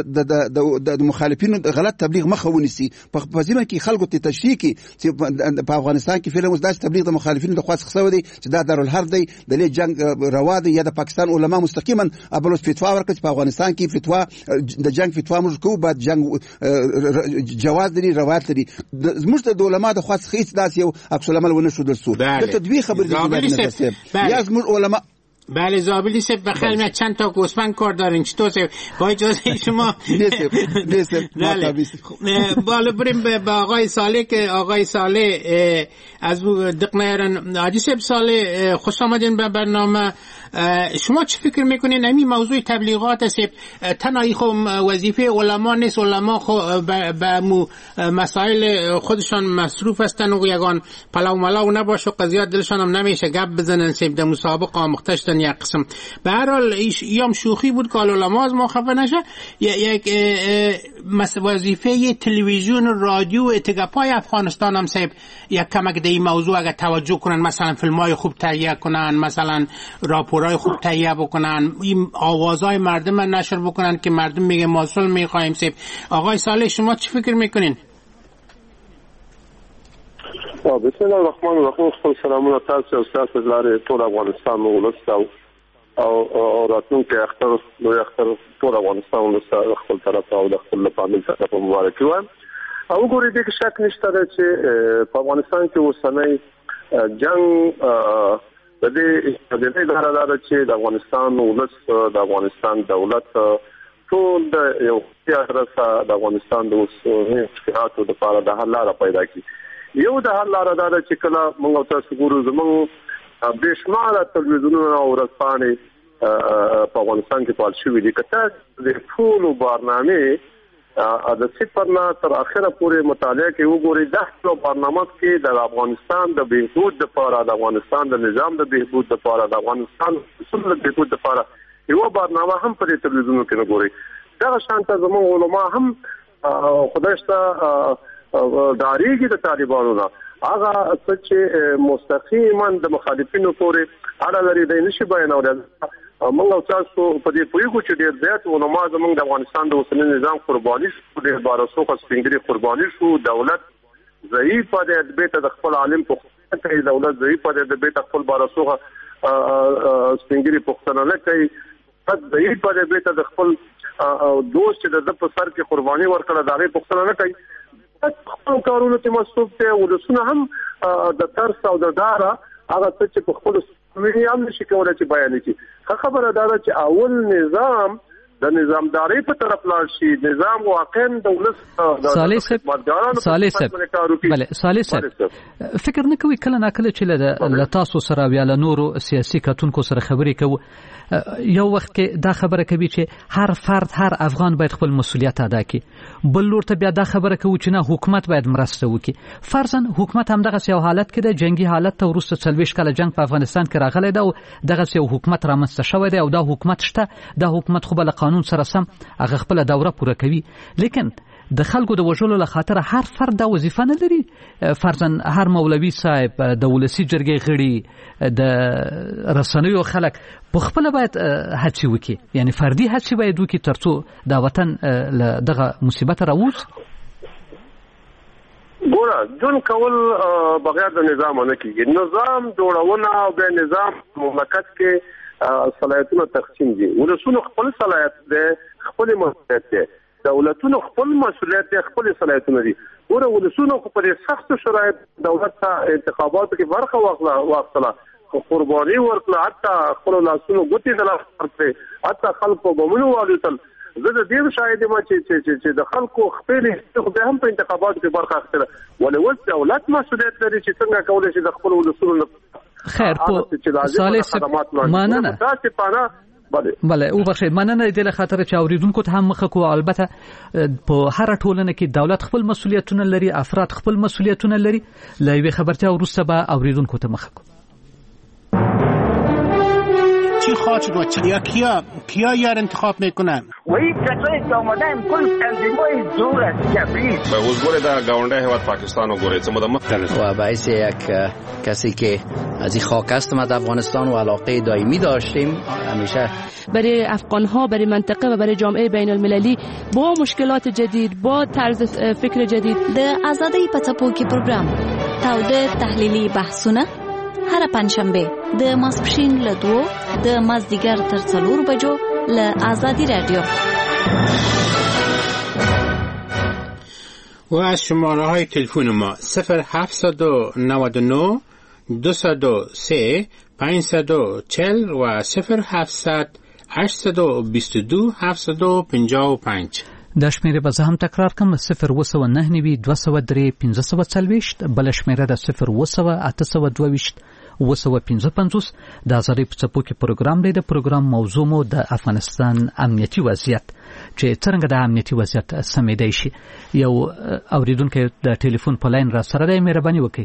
د مخالفینو غلط تبلیغ مخه ونیسي، په ځینو کې خلکو ته تشریح کوي چې په افغانستان کې فعلا اوس داسې تبلیغ د مخالفینو د خواص خسو دي چې دا دارالحرب دی، د لې جنگ روا دی، یا د پاکستان علما مستقیما ابلوس فتوا ورکړي په افغانستان کې فتوا د جنگ فتوا موږ کوو، بعد جنگ جواز لري، روایت لري، زموږ د علما د خواص هیڅ داسې یو عکس العمل ونه شو درسو دلته دوی خبرې دي یا زموږ علما. بله زابلی سب بخیر میاد چند تا گوسفند کار دارین چطور سب با اجازه شما بالا بریم به آقای صالح که آقای صالح از دقنیرن حاجی سب صالح خوش آمدین به برنامه. شما چه فکر میکنین همین موضوع تبلیغات است تنهایی خب وظیفه علما نیست، علما خب به مسائل خودشان مصروف هستن و یگان پلو ملاو نباشه، قضیات دلشان هم نمیشه گپ بزنن، سیب در مسابقه آموختشتن یک قسم. به هر حال ایام شوخی بود که علما از ما خفه نشه، یک وظیفه تلویزیون و رادیو اتگاپای افغانستان هم سیب یک کمک در این موضوع اگر توجه کنن، مثلا فیلمای خوب تهیه کنن، مثلا راپورای خوب تهیه بکنن، این آوازهای مردم نشر بکنن که مردم میگه ما صلح میخوایم سیب. آقای صالح شما چی فکر میکنین؟ بسم الله الرحمن الرحیم. خپل سلامونه تاسو او تاسو لاره ټول افغانستان ولستاو او راتلونکي اختر نو اختر ټول افغانستان ولستاو خپل طرف او د خپل فامیل طرف مبارکي وایم. او ګورې دې کې شک نشته چې په افغانستان کې اوسنۍ جنگ د دې اداره چې د افغانستان ولست د افغانستان دولت ټول د یو سیاست د افغانستان د مشکلاتو د لپاره د حل لاره پیدا کړي. یو د حل لاره دا چې کله موږ تاسو ګورو زموږ بشمار تلویزیونونه او رسنۍ په افغانستان کې فعال شوي دي، کته د ټول برنامه د صفر نه تر اخره پورې مطالعه کې وګورئ د ټول برنامه کې د افغانستان د بهبود لپاره، د افغانستان د نظام د بهبود لپاره، د افغانستان اصول د بهبود لپاره یو برنامه هم په تلویزیونونو کې نه ګورئ. دا شانته زموږ علما هم خدایشته داریږي د طالبانو نه، هغه چې مستقیما د مخالفینو پورې اړه لري د نشي بیانول. موږ تاسو په دې پوهیږو چې ډېر زیات علما زموږ د افغانستان د اوسنی نظام قرباني شو، ډېر بارسوخه سپینګری قرباني شو، دولت ضعیف دی، د بیت د خپل عالم په کوي، دولت ضعیف دی، د بیت خپل بارسوخه سپینګری پښتنه نه کوي، ضعیف دی، بیت د خپل دوست چې د په سر کې قرباني ورکړه دا پښتنه نه کوي. خپل کارونه ته مصروف دي، ولسونه هم د ترس او د دارا هغه څه چې په خپل ویني هم نشي کولای چې بیان کړي. خبره دا ده چې اول نظام د نظامداري په طرف لاړ شي نظام واقعا د ولس صالح صاحب بله صالح صاحب فکر نه کوي کله ناکله چې له تاسو سره یا له نورو سیاسي کتونکو سره خبرې کوو یو وخت کې دا خبره کوي چې هر فرد هر افغان باید خپل مسؤلیت ادا کړي بل لور ته بیا دا خبره کوي چې نه حکومت باید مرسته وکړي فرضاً حکومت هم دغه یو حالت کې د جنگي حالت ته وروسته 40 کاله جنگ په افغانستان کې راغلی دا او دغه یو حکومت رامنځته شوی دی او دا حکومت شته دا حکومت خو بل قانون سره سم هغه خپل دوره پوره کوي لیکن د خلکو د وژلو له خاطر هر فرد دا وظیفه نه لري فرضاً هر مولوي صاحب د ولسی جرګې غړي د رسنیو خلک په خپل باید هڅه وکړي یعنی فردي هڅه باید وکړي ترڅو دا وطن له دغه مصیبت راووځي ګوره جون کول بغیر د نظام نه کیږي نظام جوړونه او د نظام مملکت کې صلاحیتونه تقسیم دي ولسونو خپل صلاحیت دي خپل مسؤلیت دي دولتونو خپل مسؤلیت دي خپل صلاحیتونه دي ګوره ولسونو په سخت شرایط دولت ته انتخاباتو کې برخه واخله قرباني ورکړه حتی خپل لاسونو ګوتې د لاس ورکړي حتی خلکو بمونو والوتل زه د دې شاهد یم چې د خلکو خپل به هم په انتخاباتو کې برخه اخیستله ولې اوس دولت مسؤلیت لري چې څنګه کولی شي د خپل ولسونو خیر په صالح مننه تاسو بله او بخښئ مننه دې له خاطر چې اوریدونکو ته هم مخه کو البته په هر ټولنه کې دولت خپل مسؤلیتونه لري افراد خپل مسؤلیتونه لري له یوې خبرتیا وروسته به اوریدونکو ته مخه کو چی خواهد و کیا یار انتخاب میکنن و این کسایی که آمدن کل تنظیمای زور است جبری به وزگوری در گاونده هواد پاکستان و گوری چه مدام و باعث یک کسی که از این خاک هستم از افغانستان و علاقه دائمی داشتیم همیشه برای افغان ها برای منطقه و برای جامعه بین المللی با مشکلات جدید با طرز فکر جدید د آزادی پڅپوکي پروګرام تاوده تحلیلی بحثونه هر پنځشنبه د ماسپښین له 2 د مازدیګر تر 4 بجو له آزادی رادیو و از شماره های تلفن ما 0799 203 540 و 0700 822 755 دا شمیره به زه هم تکرار کم 0 203 540 بل شمیره دا 0 822 255 د آزادۍ په څپو کې پروګرام دی د پروګرام موضوع مو د افغانستان امنیتي وضعیت چې څنګه د امنیتي وضعیت سمیدای شي یو اوریدونکو د ټلیفون په لاین را سره دی مهرباني وکړئ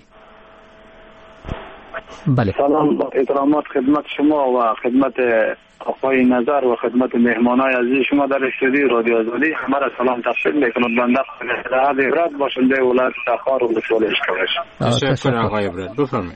بله سلام احترامات خدمت شما و خدمت آقای نظر و خدمت مهمانای عزیز شما در استودیو رادیو آزادی همه را سلام تقدیم میکنم بنده خدمت عبرت باشنده ولایت تخار و ولسوالی اشکالش تشکر آقای عبرت بفرمایید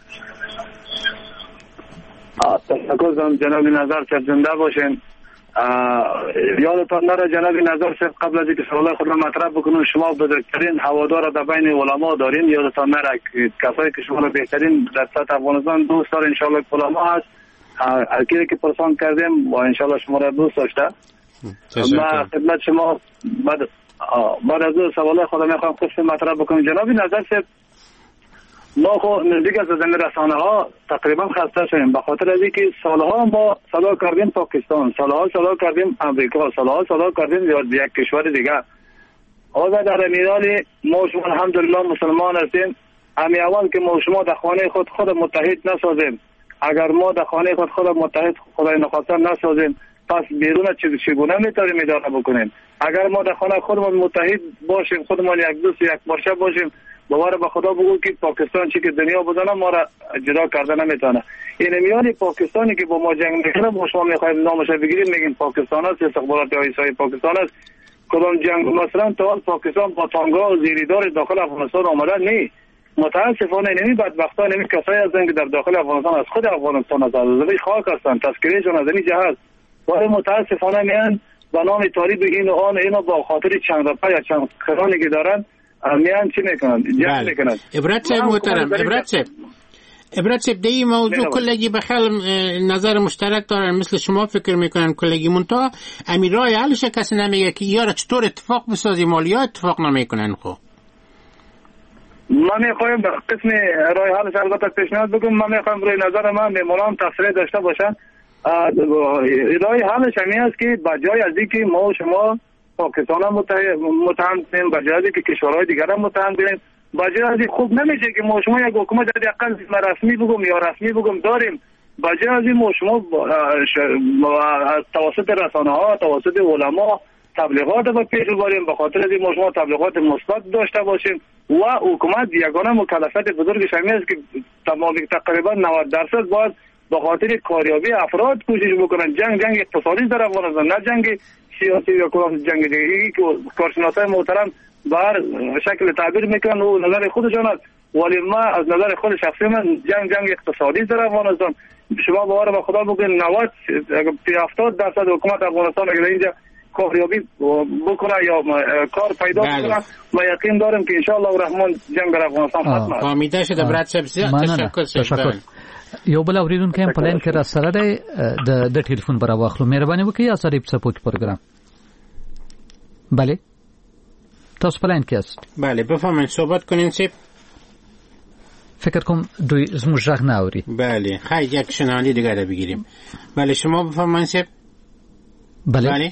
تشکر دارم جناب نظر صاحب زنده باشین یادتان نره جناب نظر صاحب قبل از اینکه سوال خود را مطرح بکنم شما بزرگترین هوادار در بین علما دارین یادتان نره کسایی که شما را بهترین در سطح افغانستان دوست دار انشالله علما هست هرکی که پرسان کردیم و انشالله شما را دوست داشته ما خدمت شما بعد از سوال خود میخوام قسم مطرح بکنم جناب نظر صاحب ما خو نزدیک از زمین رسانه ها تقریبا خسته شدیم به خاطر از اینکه سالها ما صدا کردیم پاکستان سالها صدا کردیم امریکا سالها صدا کردیم یا یک کشور دیگه حالا در میدان ما شما الحمدلله مسلمان هستیم همین اول که ما شما در خانه خود متحد نسازیم اگر ما در خانه خود متحد خدای نخواسته نسازیم پس بیرون چگونه میتونیم اداره بکنیم اگر ما در خانه خودمون متحد باشیم خودمون یک دوست یک بارشه باشیم باور به خدا بگو که پاکستان چی که دنیا بدانه ما را جدا کرده نمیتونه این میانی پاکستانی که با ما جنگ میکنه ما شما میخوایم نامش بگیریم میگیم پاکستان است استخبارات ایسای پاکستان است کدام جنگ مثلا تا پاکستان با تانگا و زیریدار داخل افغانستان آمده نی متاسفانه نمی بدبختان نمی کسایی هستند که در داخل افغانستان از خود افغانستان از زمین خاک هستند تذکرهشون از این جهت ولی متاسفانه میان به نام تاریخ این و آن اینو با خاطر چند رپا یا چند کرانی که دارن میان چی میکنن جنگ میکنن عبرت صاحب محترم عبرت صاحب دی موضوع کلگی بخیال نظر مشترک دارن مثل شما فکر میکنن کلگی منتها امیرای حالش کسی نمیگه که یارا چطور اتفاق بسازیم مالیا اتفاق نمیکنن خو من میخوایم قسم رای حالش البته پیشنهاد بگم من میخوایم روی نظر من میمونم تصریح داشته باشن ادعای حالش همین است که بجای از اینکه ما و شما پاکستان هم متهم کنیم، بجای از اینکه کشورهای دیگر هم متهم کنیم، بجای از این خوب نمیشه که ما شما یک حکومت حداقل رسمی بگم یا رسمی بگم داریم. بجای از این ما شما توسط رسانه ها، توسط علما تبلیغات به پیش ببریم، به خاطر از این ما شما تبلیغات مثبت داشته باشیم و حکومت یگانه مکلفیت بزرگش همین است که تقریبا 90% باید به خاطر کاریابی افراد کوشش بکنن. جنگ اقتصادی در افغانستان، نه جنگ سیاسی یا کدام جنگ دیگری که کارشناسای محترم بر شکل تعبیر میکنن و نظر خودشان است، ولی ما از نظر خود شخصی من جنگ اقتصادی در افغانستان. شما باور به خدا بگین 70% حکومت افغانستان اگر اینجا کاریابی بکنه یا کار پیدا کنه، ما یقین دارم که ان شاء الله الرحمن جنگ در افغانستان ختم است. امیده شده برات تشکر. یو بل اوریدونکو هم پلان کې را سره د ټلیفون برا واخلو. مهرباني وکړئ آزادی په سپوږ پروګرام. بله تاسو پلان کې است؟ بله بفهمین صحبت کنین سیب. فکر کوم دوی زموږ غږ نه اوري. بله خیر یک شنونده دیگه را بگیریم. بله شما بفهمین سیب. بله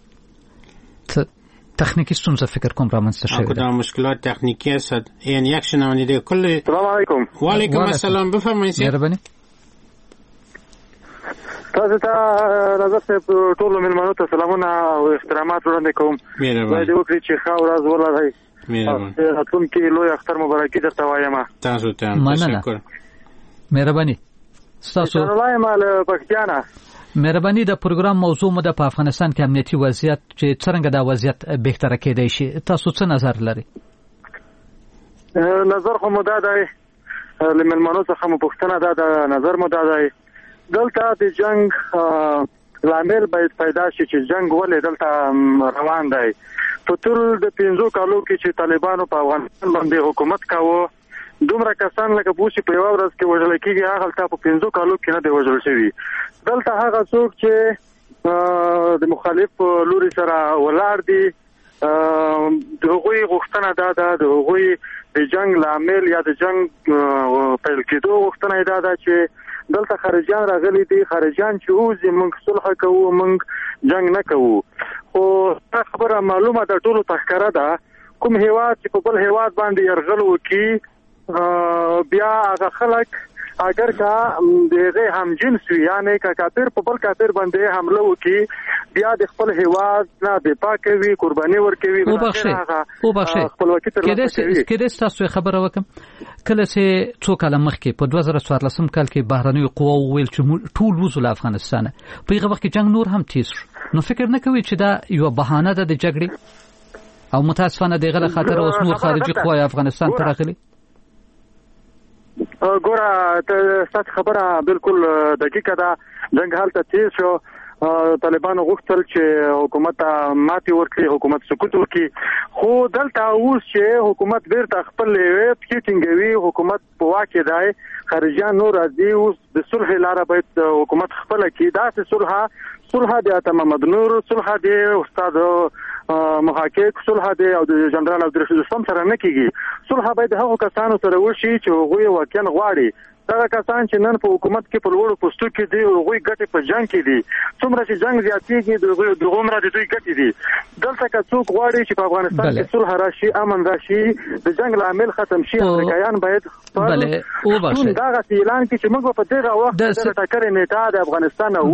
تکنیکی ستونزه فکر کوم رامنځته شوې ده. کدام مشکلات تکنیکی است؟ یعنی یک شنونده دیگه کل. سلام علیکم. و علیکم السلام. بفرمایئ. مهرباني. تاسو ته راځه ټول ملمنو ته سلامونه او احترامات وړاندې کوم. مهرباني. دې وکړي چې ښه ورځ ولرئ. مهرباني. راتلونکي لوی اختر مبارکي درته وایم. تاسو ته تشکر. مهرباني. تاسو وایم له پښتانه. مهرباني د پروګرام موضوع مو د افغانستان کې امنیتي وضعیت چې څنګه دا وضعیت بهتره کېدای شي، تاسو څه نظر لرئ؟ نظر خو مو دا دی لملمنو څخه مو پوښتنه ده، د نظر مو دا دی دلته د جنگ لامل باید پیدا شي چې جنگ ولې دلته روان دی. په ټول د 15 کالو کې چې طالبانو په افغانستان باندې حکومت کاوه، دومره کسان لکه بوشي په یو ورځ کې وژل کېږي، هغه تل په 15 کالو کې نه دی وژل شوی. دلته هغه څوک چې د مخالف لوري سره ولاړ دي، دغوی غوښتنه ده د هغوی د جنگ لامل یا د جنگ پیل کېدو غوښتنه ده چې دلته خارجيان راغلي دي، خارجيان چې اوس موږ صلح کوو، موږ جنگ نه کوو. خو خبره معلومه ده ټولو ته ښکاره ده کوم هیواد چې په بل هیواد باندې یرغل وکړي بیا هغه خلک اگر کا دغه همجنس وي، یعنی کا کافر په بل کافر باندې حمله وکړي بیا د خپل هیواد نه دفاع کوي، قرباني ورکوي. او بخښه کله تاسو خبره وکم کله چې څو کال مخکې په 2014 کال کې بهرنۍ قوا ویل چې ټول وزول افغانستان په هغه وخت کې جنگ نور هم تیز شو، نو فکر نه کوي چې دا یو بهانه ده د جګړې او متاسفانه دغه خاطر اوس نور خارجي قوا افغانستان ته راغلي؟ ګوره ستاسو خبره بالکل دقیقه ده. جنگ حالت تیز شو، طالبانو غوښتل چې حکومت ماتي ورکړي، حکومت سقوط وکړي، خو دلته اوس چې حکومت بیرته خپل پټینګوي، حکومت په واکه دی، خارجيان نور راځي، اوس د صلح لاره باید حکومت خپل کړي. دا صلح د اتم محمد نور، صلح د استاد محقق، صلح د او د جنرال عبدالرشید دوستم سره نه کیږي. صلح باید هغه کسانو سره وشي چې هغوی واقعا غواړي. دا کسان چې نن په حکومت کې په لوړو پوسټو کې دي، هغوی ګټې په جنگ کې دي. څومره چې جنگ زیاتېږي دغومره د دوی ګټې دي. دلته که څوک غواړي چې په افغانستان کې صلح راشي، امن راشي، د جنگ لامل ختم شي، امریکایان باید دغه اعلان کړي چې موږ په دغه وخت د ټکرې نیټه د افغانستان او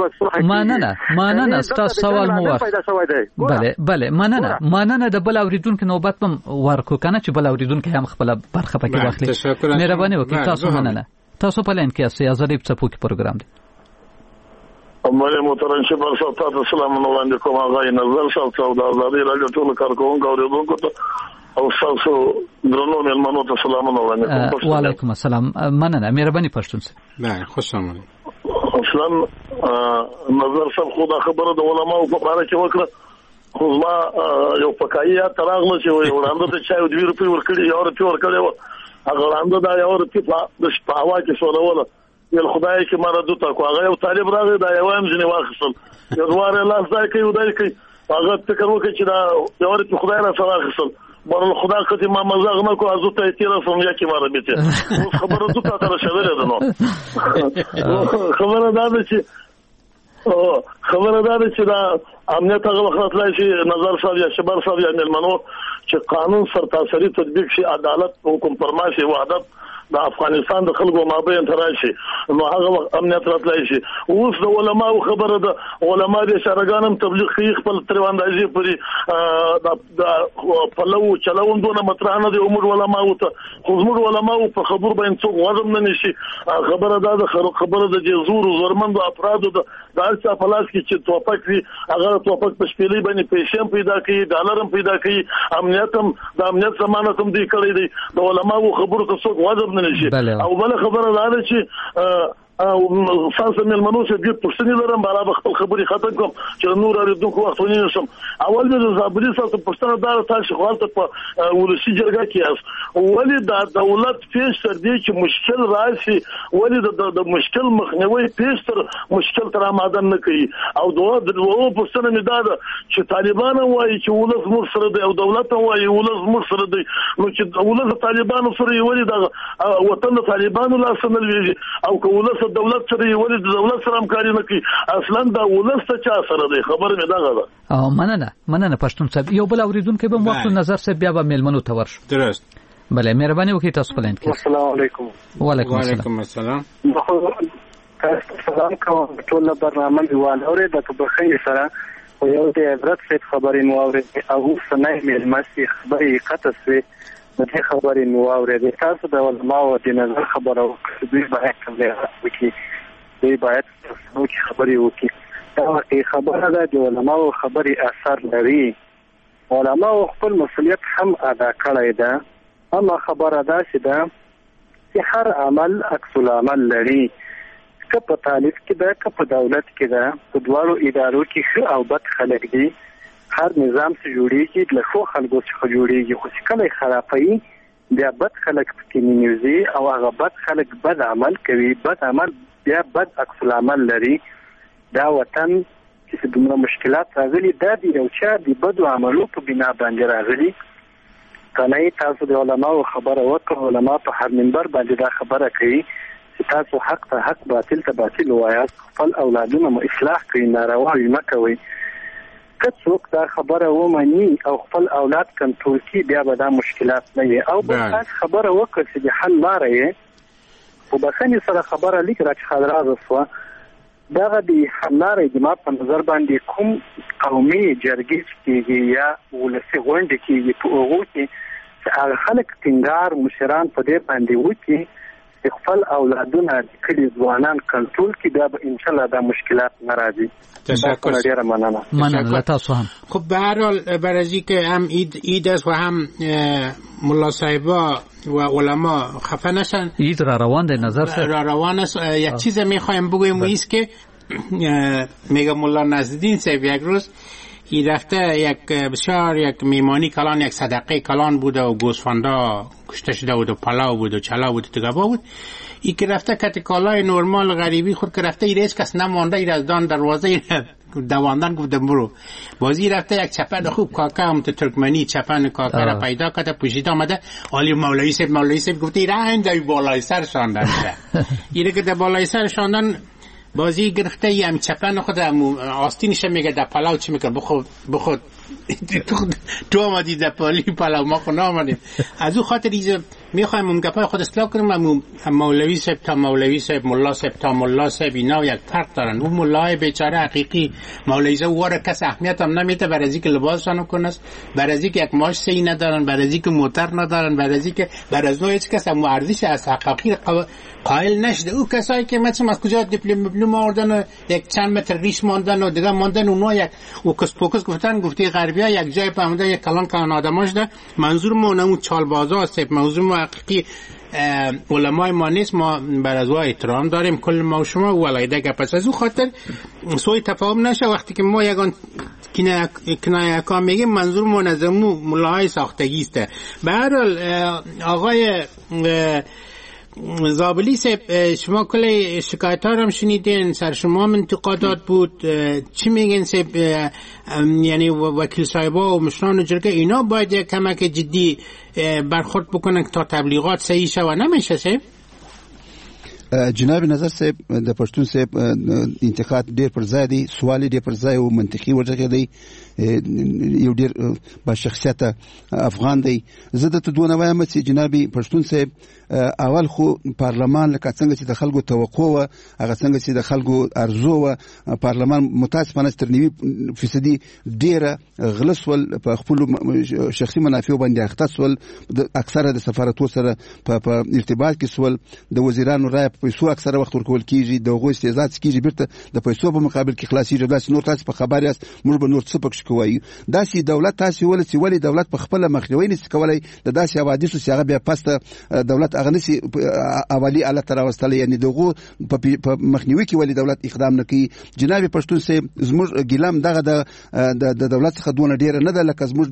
مننه ستاسو سوال مو بله مننه د بل اوریدونکو نوبت هم ورکو کنه چې بل اوریدونکو هم خپل برخه پکې واخلي. مهرباني وکړئ. تاسو مننه. تاسو په لین کې اسئ آزادی په سپوږ پروګرام دی. مله محترم چې برسو تاسو سلام نو وړاندې کوم. هغه نظر صاحب د آزادی راډیو ټول کارکونکو اوریدونکو ته او تاسو درنو ملمنو ته سلام نو وړاندې کوم. وعلیکم السلام. مننه. مهرباني پښتون سره. بله خوش آمدید. اصلا نظر صاحب خو دا خبره د علماء په اړه کې وکړه، خو ما یو پکایي تراغله چې وړاندې ته چا 2 روپۍ ورکړي یو روپۍ ورکړي و، هغه وړاندې دا یو روپۍ د شپاوا کې سوروله یل خدای کې مرادو تا کو. هغه یو طالب راغی دا یو هم ځنی واخصل یو دواره لاس ځای کوي ودای کوي، هغه فکر وکړي چې دا یو روپۍ خدای را سره واخصل بل خدا کته ما مزاغ نه کو ازو ته تیر سم یا کی ماره بیت خبره تو ته سره شویل ده نو خبره دا ده چې خبره ده چې دا امنیت هغه وخت راتلای شي نظر صاحب یا شبر صاحب یا ملمنو چې قانون سرتاسري تطبیق شي عدالت حکم فرما شي وحدت د افغانستان د خلکو مابین تراشي نو هغه وخت امنیت راتلای شي اوس د علماو خبره ده علما د شرګانم تبلیغ کوي خپل ترواندازي پوری د پلو چلوندونه مطرح نه دي عمر علماو ته خو زموږ علماو په خبر باندې څوک وزم نه نشي خبره ده خبره د جزور زورمند افرادو د دالڅه پلاس کې چې توپک وي هغه توپک په شپېلې باندې پیسې پیدا کوي ډالر پیدا کوي امنیت ضمانت هم دی کړی دی د علماو خبرو ته څوک وزم او بل خبره ده چې سانس ملمنو چې د پښتني لرم برابر خپل خبري ختم کوم چې نور اړیدونکو وخت ونی شم اول مې زابري سره پښتنه دار تاسو خپل په ولسی جرګه کې ولې د دولت پیښ دي چې مشکل راشي ولې د مشکل مخنیوي پیښ مشکل تر آمادن نه کوي او دوه پښتنه مې دا چې طالبان وایي چې ولس مر سره دی او دولت وایي ولس مر سره دی نو چې ولس طالبان سره ولې د وطن طالبانو لا سنل ویږي او کولس دولت سره ولې د دولت سره همکاري نه کوي اصلا دا ولست چا سره دی خبر مې دا غواړم او مننه پښتون صاحب یو بل اوریدونکو به وخت نظر صاحب بیا به ملمنو ته ورشو درست بله مهرباني وکړئ تاسو بلند کړئ السلام علیکم وعلیکم السلام سلام کوم ټول برنامه دیوال اورې د تبخین سره او یو د عبرت څخه خبرې مو اورې او سنای ملمسي خبرې قطسي د دې خبرې نو اورېدل تاسو د علماو د نظر خبره وکړئ دوی باید وکړي دوی باید خبرې وکړي دا خبره ده د علماو خبرې اثر لري علماو خپل مسؤلیت هم ادا کړی ده اما خبره ده چې هر عمل عکس العمل لري که په طالب کې ده که په دولت کې ده په دواړو ادارو کې ښه او بد خلک دي هر نظام چې جوړیږي د ښو خلکو څخه جوړیږي خو چې کله خرابوي بیا بد خلک پکې ننوځي او هغه بد خلک بد عمل کوي بد عمل بیا بد عکس العمل لري دا وطن چې دومره مشکلات راغلي دا د یو چا د بدو عملو په بنا باندې راغلي کنه تاسو د علماو خبره وکړه علما په هر منبر باندې دا خبره کوي چې تاسو حق ته حق باطل ته باطل وایاست خپل اولادونه مو اصلاح کړئ ناروا یې مه کوئ که څوک دا خبره ومني او خپل اولاد کنټرول کړي بیا به دا مشکلات نه وي او بل خبره وکړي چې د حل لاره یې په بخښنې سره خبره لیک راځي خاطر شوه دغه د حل لاره د ما په نظر باندې کوم قومي جرګې کېږي یا ولسي غونډې کېږي په هغو کې چې هغه خلک ټینګار مشران په دې باندې وکړي خپل اولادونه د کلي ځوانان کنټرول کړي دا به ان شاء الله دا مشکلات نه راځي تشکر ډیره مننه تاسو هم خب به هر حال برای از اینکه هم اید است و هم ملا صاحبا و علما خفه نشن اید را روان ده نظر سر را روان است یک چیز میخوایم بگویم ایست که میگه ملا نصرالدین صاحب یک روز این رفته یک بسیار یک میمانی کلان یک صدقه کلان بوده و گوسفندا کشته شده بود و پلاو بود و چلا بود و تگبا بود ای که رفته کت کالای نورمال غریبی خود که رفته ایره کس نمانده ایر از دان دروازه دواندن گفتم برو بازی رفته یک چپن خوب کاکا هم ترکمنی چپن کاکا را پیدا کرده پوشیده آمده آلی مولوی صاحب گفته ایره این دای بالای سر شاندن ایره که در بالای سر شاندن بازی گرفته یم چپن خود آستینش میگه در پلاو چی میگه بخود تو آمدی در پلاو ما خود نامدیم از او خاطر ایزه میخوایم اون گپای خود اصلاح کنیم مولوی صاحب تا مولوی صاحب ملا صاحب تا ملا صاحب اینا یک فرق دارن اون ملای بیچاره حقیقی مولوی صاحب واره کس اهمیت هم نمیده برای اینکه لباسشان کنه برای اینکه یک ماش سی ندارن برای اینکه موتر ندارن برای اینکه برای از نوع هیچ کس هم ارزش از حقیقی قائل نشده او کسایی که مثلا از کجا دیپلم آوردن یک چند متر ریش ماندن و دیگه ماندن اونها یک اوکس پوکس گفتی غربی‌ها یک جای فهمیده یک کلان آدماش ده منظور ما اون چالبازا است موضوع ما حقیقی علمای ما نیست ما بر از احترام داریم کل ما و شما ولایده که پس از او خاطر سوی تفاهم نشه وقتی که ما یگان کنایه کام میگیم منظور منظمو ملاهای ساختگی است به هر حال آقای زابلی صاحب شما کلی شکایت ها هم شنیدین سر شما هم انتقادات بود چی میگین صاحب یعنی وکیل صاحبا و مشران جرگه اینا باید یک کمک جدی برخورد بکنن تا تبلیغات صحیح شو نمیشه صاحب جناب نظر صاحب د پښتون صاحب انتقاد ډیر پر ځای دی، سوال ډیر پر ځای او منطقي ورته دی، یو ډیر با شخصیت افغان دی. زه د دوه وایم چې جناب پښتون صاحب اول خو پارلمان لکه څنګه چې د خلکو توقع و، هغه څنګه چې د خلکو ارزو و، پارلمان متاسفانه تر 90% ډیره غلسول په خپل شخصي منافع باندې اخته سول، اکثره د سفارتونو سره په ارتباط کې سول، د وزیرانو رای په پیسو اکثره وخت ورکول کیږي، د غوښتنې استعداد کیږي بیرته د پیسو په مقابل کې خلاصيږي. داسې نور تاسو په خبر یاست، موږ به نور څه پکښ کوو. داسې دولت تاسو ولې دولت په خپل مخنیوي نشي کولای، د داسې حوادثو چې هغه بیا پسته دولت هغه نشي اولی اله تر واستل، یعنی دغه په مخنیوي کې ولې دولت اقدام نه کوي. جناب پښتون صاحب زموږ ګیلام دغه د دولت څخه دونه ډیره نه ده لکه زموږ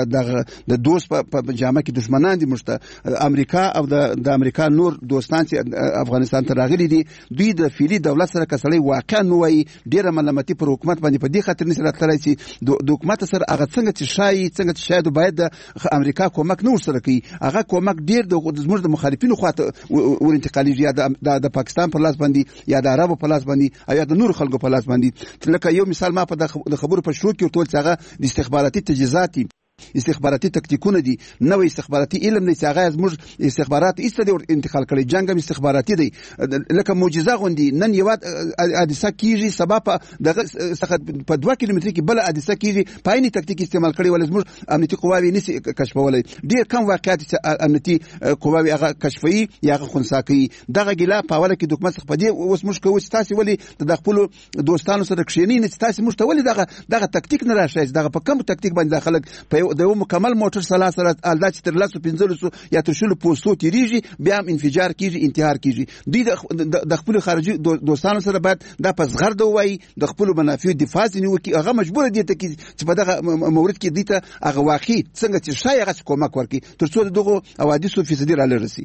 د دوست په جامه کې دشمنان دي. مشته امریکا او د امریکا نور دوستان چې افغانستان ته راغلي دي، دوی د فعلی دولت سره کسړی واقعا نوې ډیره ملامتي پر حکومت باندې په دې خاطر نشي راتلای چې د حکومت سره هغه څنګه چې شاید باید د امریکا کومک نور سره کوي، هغه کومک ډیر د زموږ د مخالفینو خواته ور انتقالي یا د پاکستان په لاس باندې یا د عربو په لاس باندې یا د نور خلکو په لاس باندې. لکه یو مثال ما په د خبرو په شروع کې ورته چې هغه د استخباراتي تجهیزاتي استخباراتي تکتیکونه دي، نوې استخباراتي علم نه چې هغه زموږ استخبارات ایستل انتقال کړي، جنگ هم استخباراتي دی لکه معجزه غوندي. نن یو حادثه کیږي سبا په دغه په 2 کیلومتر کې بل حادثه کیږي، پایني تکتیک استعمال کړي ول زموږ امنیتي قواوی نشي کشفولای. ډیر کم واقعیت چې امنیتي قواوی هغه کشفي یا هغه خنثی کوي. دغه ګلا په اوله کې د حکومت څخه په دې اوس موږ کوو چې تاسو ولې د خپل دوستانو سره کښینی نه، تاسو موږ ته ولې دغه تکتیک نه راشي، دغه په کوم تکتیک باندې داخله په د یو مکمل موټر سره الدا چې تر 15 یا تر 20 پوسټو تیریږي، بیا هم انفجار کیږي، انتحار کیږي. دوی د خپل خارجي دوستانو سره باید د پسغر د وای د خپل منافع دفاع ځنیو کی هغه مجبور دي ته چې په دغه مورد کې دي ته هغه واقعي څنګه چې شای هغه کومک ورکي ترڅو دغه حوادثو فیصدي را لرسي.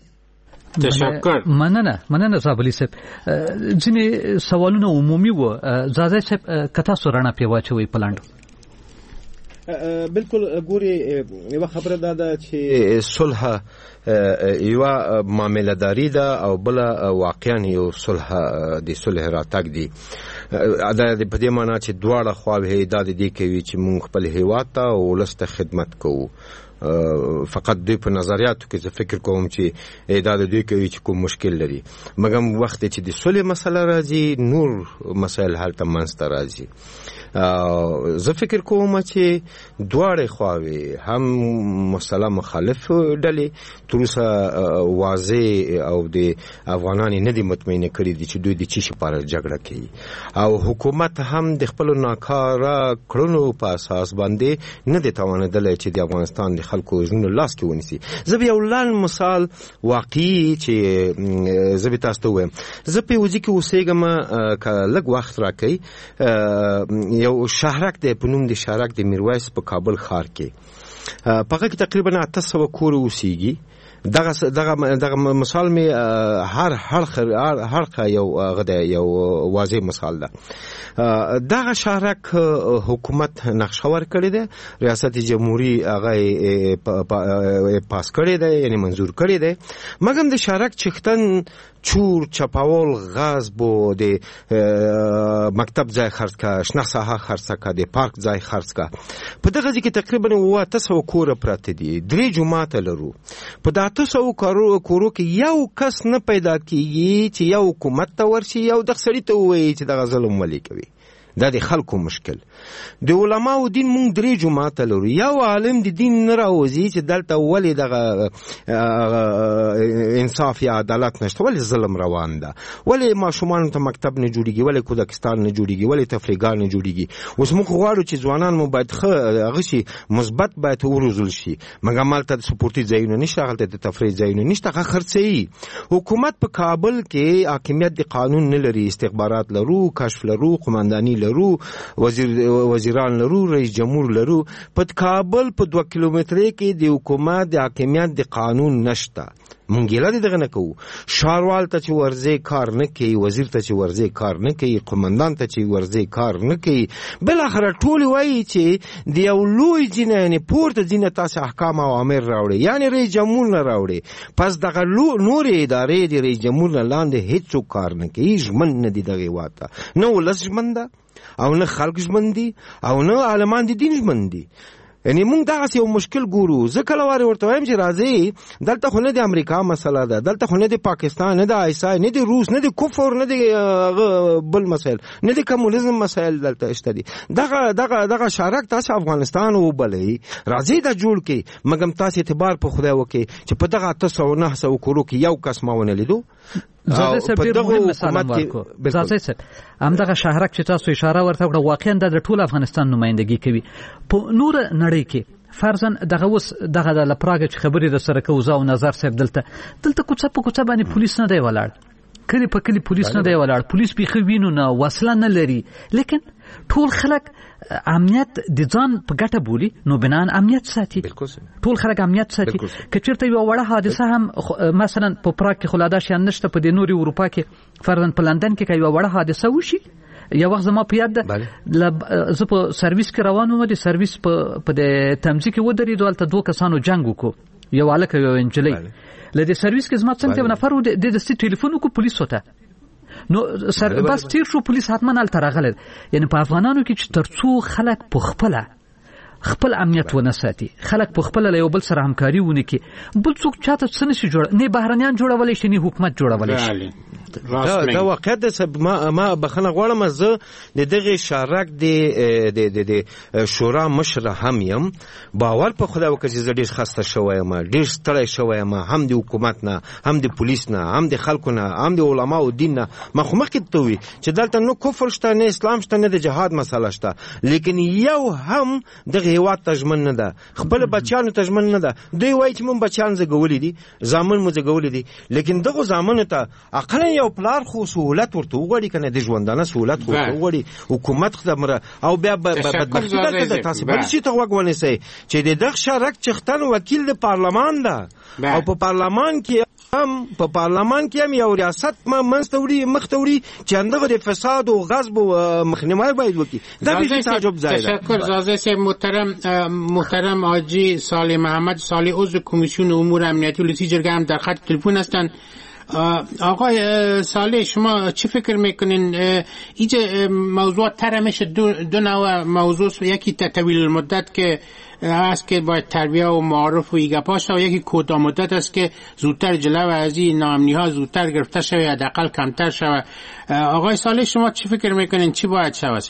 تشکر. مننه زابلی صاحب. ځینې سوالونه عمومي و، زازه صاحب کتا سورانه پیواچوي پلاند. بالکل ګوري یو خبره ده چې صلح یو معاملهداري ده او بل واقعا یو صلح راتګ دي. دا په دې معنی چې دواړه خواوې د دې کوي چې موږ خپل هیواد ته او ولست خدمت کوو. فقط دوی په نظریاتو کې زه فکر کوم چې دا دوی کوي چې کوم مشکل لري، مګر وخت چې د صلح مسله راځي نور مسایل هلته منځته راځي. زه فکر کوم چې دواړه خواوې هم مسله مخالف ډلې تر اوسه واضح او د افغانانو نه دي مطمئن کړي دي چې دوی د چی لپاره جګړه کوي، او حکومت هم د خپل ناکاره کړنو په اساس باندې نه دي توانیدلی چې د افغانستان د خلکو ژوند لاس کې ونیسي. زه به یو لاندې مثال واقعي چې زه به تاسو ته وایم. زه په وځي کې اوسېږم لږ وخت راکړئ. یو شهرک دی په نوم د شهرک د میرویس په کابل ښار کې، په هغه کې تقریبا 800 کور اوسېږي. دغه مثال می هر یو واضح مثال ده. دغه شهرک حکومت نقشه ور کړی ده، ریاست جمهوریت هغه پاس کړی ده، یعنی منظور کړی ده، مګر د شهرک چختن چور چپاول غصب و د مکتب ځای خرڅ کا، شنه ساحه خرڅ کا، د پارک ځای خرڅ کا. په دغه ځای کې تقریبا 800 کور پراته دي، 3 جماعت لرو. په 800 کورو کې یو کس نه پیدا کیږي چې یو حکومت ته ورشي یو د سړی ته وایي چې دغه ظلم ولې کوي. دا د خلکو مشکل. د علماو دین مونږ 3 جماعت لرو. یو عالم د دین نه راوځي چې دلته ولې دغه انصاف یا عدالت نشته، ولې ظلم روان ده، ولې ماشومان ته مکتب نه جوړیږي، ولې کودکستان نه جوړیږي، ولې تفریحګاه نه جوړیږي. اوس موږ غواړو چې ځوانان مو باید هغه شي مثبت باید وروزل شي، مګر مالته د سپورتي ځایونه نشته، هغه د تفریح ځایونه نشته، هغه خرڅي. حکومت په کابل کې حاکمیت د قانون نه لري، استخبارات لرو، کشف لرو، قومنداني لرو، وزیران لرو، رئیس جمهور لرو. په کابل په 2 کیلومتره کې د حکومت د حاکمیت د قانون نشته. مونږ دغه نه کوو. شاروال ته چې ورځي کار نه کوي، وزیر ته چې ورځي کار نه کوي، قومندان ته چې ورځي کار نه کوي، بل اخر ټول وایي چې د یو لوی جن یعنی پورته جن تاسو احکام او امر راوړي، یعنی رئیس جمهور نه راوړي. پس دغه نور ادارې د رئیس جمهور نه لاندې هیڅ کار نه کوي، ژمن نه دي دغه واته، نه ولس ژمن ده او نه خلک ژمن دي او نه عالمان دي دین ژمن دي. یعنی موږ دغه یو مشکل ګورو. ځکه لواره ورته وایم چې راځي دلته خو نه د امریکا مسله ده، دلته خو نه د پاکستان، نه د آیسای، نه د روس، نه د کفر، نه د بل مسایل، نه د کمونیزم مسایل دلته شته دي. دغه شارک تاسو افغانستان وبلئ، راځي دا جوړ کړي، مګم تاسو اعتبار په خدای وکړي چې په دغه 909 کورو کې یو کس ما ونه لیدو. زاده صاحب ډیر مهم مثال ورکو. زاده صاحب همدغه شهرک چې تاسو اشاره ورته وکړه واقعا د ټول افغانستان نمائندګي کوي په نور نړۍ کې. فرضاً دغه اوس دغه د لپراګ چې خبرې د سره کوزا او نظر صاحب دلته کوڅه په کوڅه باندې پولیس نه دی ولاړ، کلی په کلی پولیس نه دی ولاړ، پولیس به وینو نه وسله نه لري، لیکن ټول خلک امنیت د ځان په ګټه بولي، نو بنان امنیت ساتي. ټول خلک امنیت ساتي. که چیرته یو وړه حادثه هم مثلا په پراګ کې خلادا شي نشته، په د نوري اروپا کې فرضاً په لندن کې یو وړه حادثه وشي، یو وخت زما په یاد ده زه په سرویس کې روان وم، د سرویس په د تمځي کې ودرېدو، هلته 2 کسانو جنګ وکړو، یو هلک یو انجلۍ. له دې سرویس کې زما څنګ ته نفر و د دستي ټلیفون وکړو پولیسو ته، نو بس تیر شو، پولیس حتما هلته راغلی. یعنی په افغانانو کې چې ترڅو خلک په خپل امنیت ونه ساتي، خلک په خپل له یو بل سره همکاري ونه کوي، بل څوک چاته څه نشي جوړ، نه بهرنیان جوړولی شي نه حکومت جوړولی شي. دا واقعیت ده. ما بخنه غواړم زه د دغه شارک د شورا مشر هم یم، باور په خدای وکړي چې زه ډېر خسته شوی یم، ډېر ستړی شوی یم، هم د حکومت نه، هم د پولیس نه، هم د خلکو نه، هم د علما او دین نه. ما خو مخکې ته وي چې دلته نو کفر شته، نه اسلام شته، نه د جهاد مسله شته، لیکن یو هم دغه هیواد ته ژمن نه ده، خپل بچیانو ته ژمن نه ده. دوی وایي چې مونږ بچیان زګولي دي، زامن مو زګولي دي، لیکن دغه زامنو ته عقل یو پلار خو سہولت ورته وغوړي کنه، د ژوندانه سہولت خو وغوړي، حکومت خدمره او بیا بدبختی دلته تاسو بل شي ته وګورئ چې د دغه شارک چختن وکیل د پارلمان ده او په پارلمان کې هم یو ریاست مختوري چې اندغه د فساد او غصب او مخنیوي باید وکړي. دا به تعجب ځای ده. تشکر زازه صاحب. محترم حاجی صالح محمد صالح عضو کمیسیون امور امنیتی ولسی جرگه هم در خط تلفن هستند. آقای صالح شما چی فکر میکنین اینجا موضوع تر میشه دو نوع موضوع، یکی طویل المدت که هست که باید تربیه و معارف و ایگه پاشه و یکی کوتاه مدت است که زودتر جلو از این ناامنی ها زودتر گرفته شوه یا حداقل کمتر شوه. آقای صالح شما چی فکر میکنین چی باید شوه؟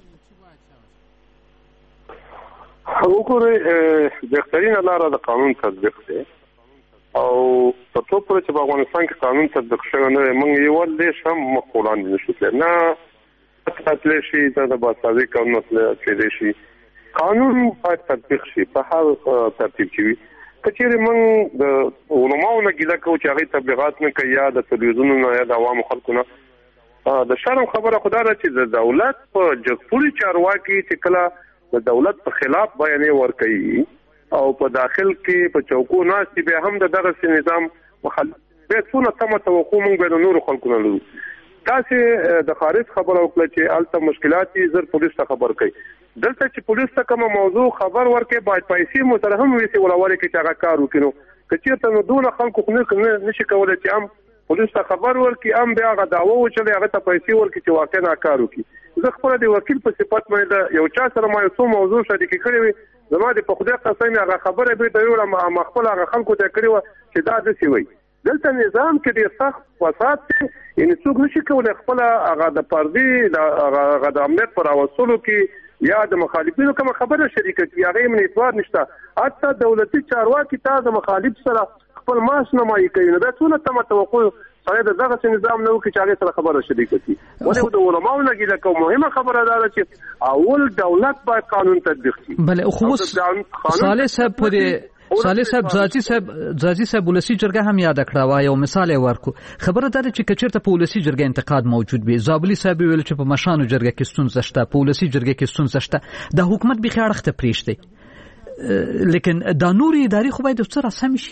وګورئ بهترین لاره د قانون تطبیق دی او په تو پر چې په افغانستان کې قانون تطبیق شوی نه موږ یو ولې شم مخولان نشو نه تطبیق شي د باسازي قانون کې شي قانون باید تطبیق شي په هر ترتیب شي. کچېره موږ د علماو نه ګیله کوو چې هغه تبلیغات نه کوي یا د تلویزیون نه یا د عوامو خلکو نه. د شرم خبره خدای را چې د دولت په جګپوري چارواکي چې کله د دولت په خلاف بیانې ورکړي او په داخل کې په چوکو ناشتي به هم دغه نظام مخالفونه تم توقع مونږ به نور خلکو نه لرو. تاسو د خارج خبره وکړه چې الته مشکلات یې زر پولیس ته خبر کړي. دلته چې پولیس ته کوم موضوع خبر ورکړي باید پیسې مو سره هم ویسي ولوري کې چې هغه کار وکړو. کچېرته نو دونه خلکو نه نشي کولای چې هم پولیس ته خبر ورکړي هم بیا هغه دعوه وچلي هغه ته پیسې ورکړي چې واقعا کار وکړي. زه خپل د وکیل په صفت باندې یو چا سره ما یو څو موضوع شریک کړی وي زما د په خدای قسم هغه خبره به ته یو خپل هغه خلکو ته کړی و چې دا د سی وي. دلته نظام کې ډیر سخت فساد دی، یعنی څوک نشي کولای خپل هغه د پردي هغه د امنیت پر اوسلو کې یا د مخالفینو کوم خبره شریک کړي هغه من اعتبار نشته. حتی دولتي چارواکي ته د مخالف سره خپل معاش نمایي کوي. نو دا څونه تم توقع سره دغه نظام نو کې چې هغه سره خبره شریک کړي. ولې د علماء نه ګیله کوم مهمه خبره ده چې اول دولت باید قانون تطبیق کړي. بله خو صالح صاحب په صالح صاحب ځاځي صاحب ولسی جرګه هم یاد کړه وا یو مثال ورکو. خبره ده چې کچرته په ولسی جرګه انتقاد موجود وي. زابلی صاحب ویل چې په مشانو جرګه کې ستونزه شته، په ولسی جرګه کې ستونزه شته، د حکومت به خیاړخته پریشته. لیکن دا نوري اداري خو باید څه راسم شي.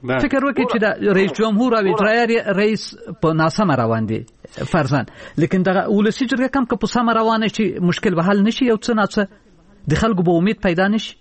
فکر وکړي چې د رئیس جمهور او اجرایي رئیس په ناسمه روان دي فرضاً، لیکن د ولسی جرګه کم که په سم روانه شي مشکل به حل نشي، یو څه نه د خلکو به امید پیدا نشي.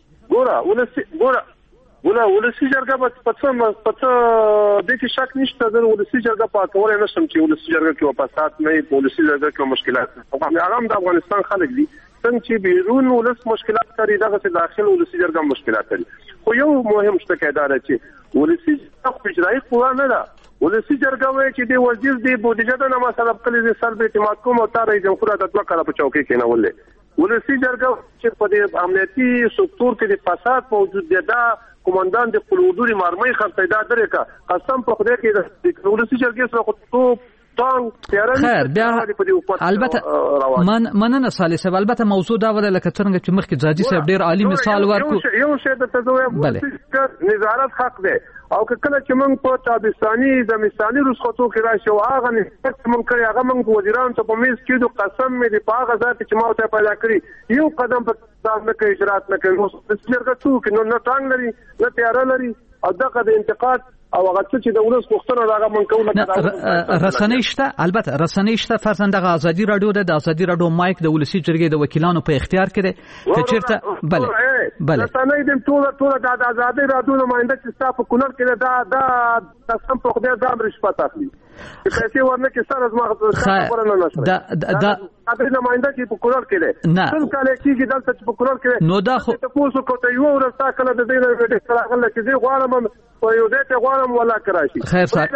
ولسی جرګه په څه د کې شک نشته، د ولسی جرګه په کولای نشم چې ولسی جرګه کې وپاسات نه ولسی جرګه کې مشکلات هغه د افغانستان خلک دي څنګه چې بیرون ولس مشکلات لري دغه چې داخل ولسی جرګه مشکلات لري. خو یو مهم څه کېدار چې ولسی جرګه اجرایي قوه نه ده. ولسی جرګه وایي چې د وزیر دی بودیجه د نامه سره خپل د سر به اعتماد کوم او تر جمهور د دوه کاله په چوکۍ کې نه ولې ولسی جرګه چې په دې امنیتي سکتور کې د فساد موجود دی دا کمانډان د قلودوري مرمۍ خرڅیدا درې کا قسم په خدای کې د ولسی جرګې سره خو خیر بیا البته مننه صالح صاحب، البته موضوع دا ولا لکه څنګه چې مخکې ځاجي صاحب ډیر عالی مثال ورکو یو شی د تزوی نظارت حق دی او کله چې موږ په تابستاني زمستاني رخصتو کې راشو هغه نه موږ کړی هغه موږ وزیران ته په میز کې د قسم مې د پاغه ذات چې ما ته پیدا کړی یو قدم په ځان نه کوي اجرات نه کوي نو څنګه څوک نه ټانګ لري نه تیار لري او دغه د انتقاد او هغه چې د ولس پښتنه راغه من کوله رسنۍ شته، البته رسنۍ شته فرضاً د ازادي رادیو د ازادي رادیو مایک د ولسی جرګې د وکیلانو په اختیار کې ده چې چیرته بله رسنۍ د ټول د ازادي رادیو نمائنده چې تاسو کونړ کې دا سم په خدای دا رشوت اخلي پیسې ورنه کې سره زما خبره نه نشته دا نمائنده چې په کونړ کې ده څنګه کله چې دلته په کونړ کې نو دا خو تاسو کوته یو ورستا کله د دې نه راغله چې زه غواړم په یو دې ته غواړم ولا کراشي خیر صاحب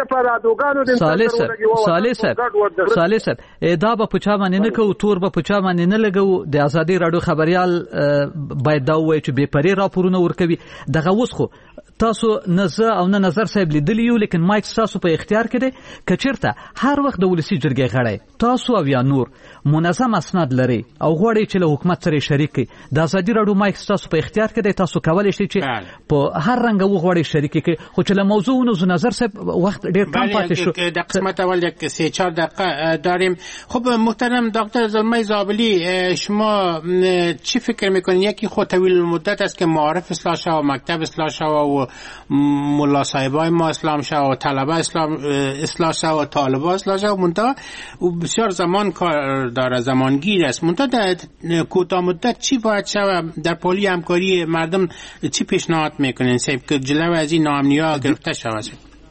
صالح صاحب دا به پچا باندې نه کو تور به پچا باندې نه لګو د ازادي رادیو خبريال باید دا وایي چې بے پرې راپورونه ورکوي دغه اوس خو تاسو نزه او نه نظر صاحب لیدلی یو لیکن مایک تاسو په اختیار کې دی کچرته هر وخت د ولسی جرګې غړی تاسو او یا نور منظم اسناد لري او غواړي چې له حکومت سره شریک کړي د ازادي رادیو مایک تاسو په اختیار کې دی تاسو کولای شئ چې په هر رنګ وغواړي شریک کړي خو چې له موضوع نو نظر صاحب وخت ډیر کم پاتې شو د قسمت اول یک 3-4 دقیقه داریم. خب محترم دکتر زلمه زابلی شما چی فکر میکنید؟ یکی خود طویل مدت است که معارف اصلاح شد و مکتب اصلاح شد و ملا صاحبای ما اسلام شد و طلبه اصلاح شد و طالبا اصلاح شد منتها بسیار زمان کار داره زمانگیر است منتها در کوتاه مدت چی باید شود در پالی همکاری مردم چی پیشنهاد میکنین صاحب که جلو از این ناامنی‌ها گرفته شود؟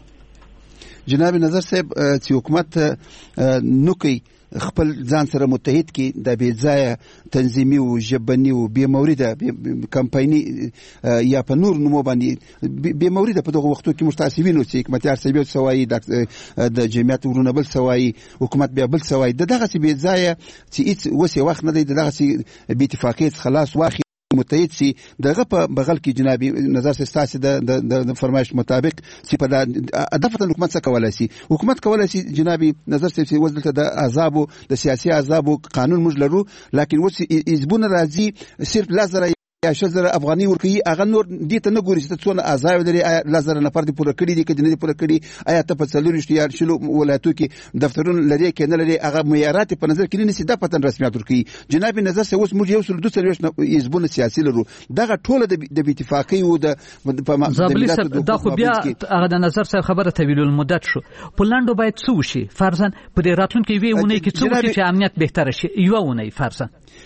جناب نظر صاحب چې حکومت نوکي خپل ځان سره متحد کی د بیځای تنظیمي او ژبني او بې مورده کمپایني یا په نور نومو باندې بې مورده په دغه وختو کې مستعصبینو چې حکومتيار سوي سوای د جمعیت ورونه بل سوای حکومت بیا بل سوای دغه چې بیځای چې هیڅ وسه وخت نه دی دغه چې بې اتفاقیت خلاص واخی متحد سي دغه په بغل کې جنابي نظر سستاسي د فرمایش مطابق چې په دفعه حکومت څخه کولای شي حکومت کولای شي جنابي نظر سي وزلته د عذاب د سیاسي عذاب قانون موږ لرو لکه اوس حزبونه راځي صرف لازر یا شزر افغاني ورکی اغه نور دې ته نه ګوري چې څونه آزاد لري لازر نفر دي پوره کړی دي کې نه پوره کړی آیا ته په څلور اشتیار شلو ولایتو کې دفترونه لري کې نه لري اغه معیارات په نظر کې نه سي د پتن رسمیت ورکی جناب نظر سه اوس موږ یو سل 200 حزبونه سیاسي لرو دغه ټوله د اتفاقي او د دا خو بیا هغه د نظر صاحب خبره طویل المدت شو پولندو باید څه وشي فرضاً په دې راتلونکي وی ونه کې څه وشي چې امنیت بهتر شي یو ونه فرضاً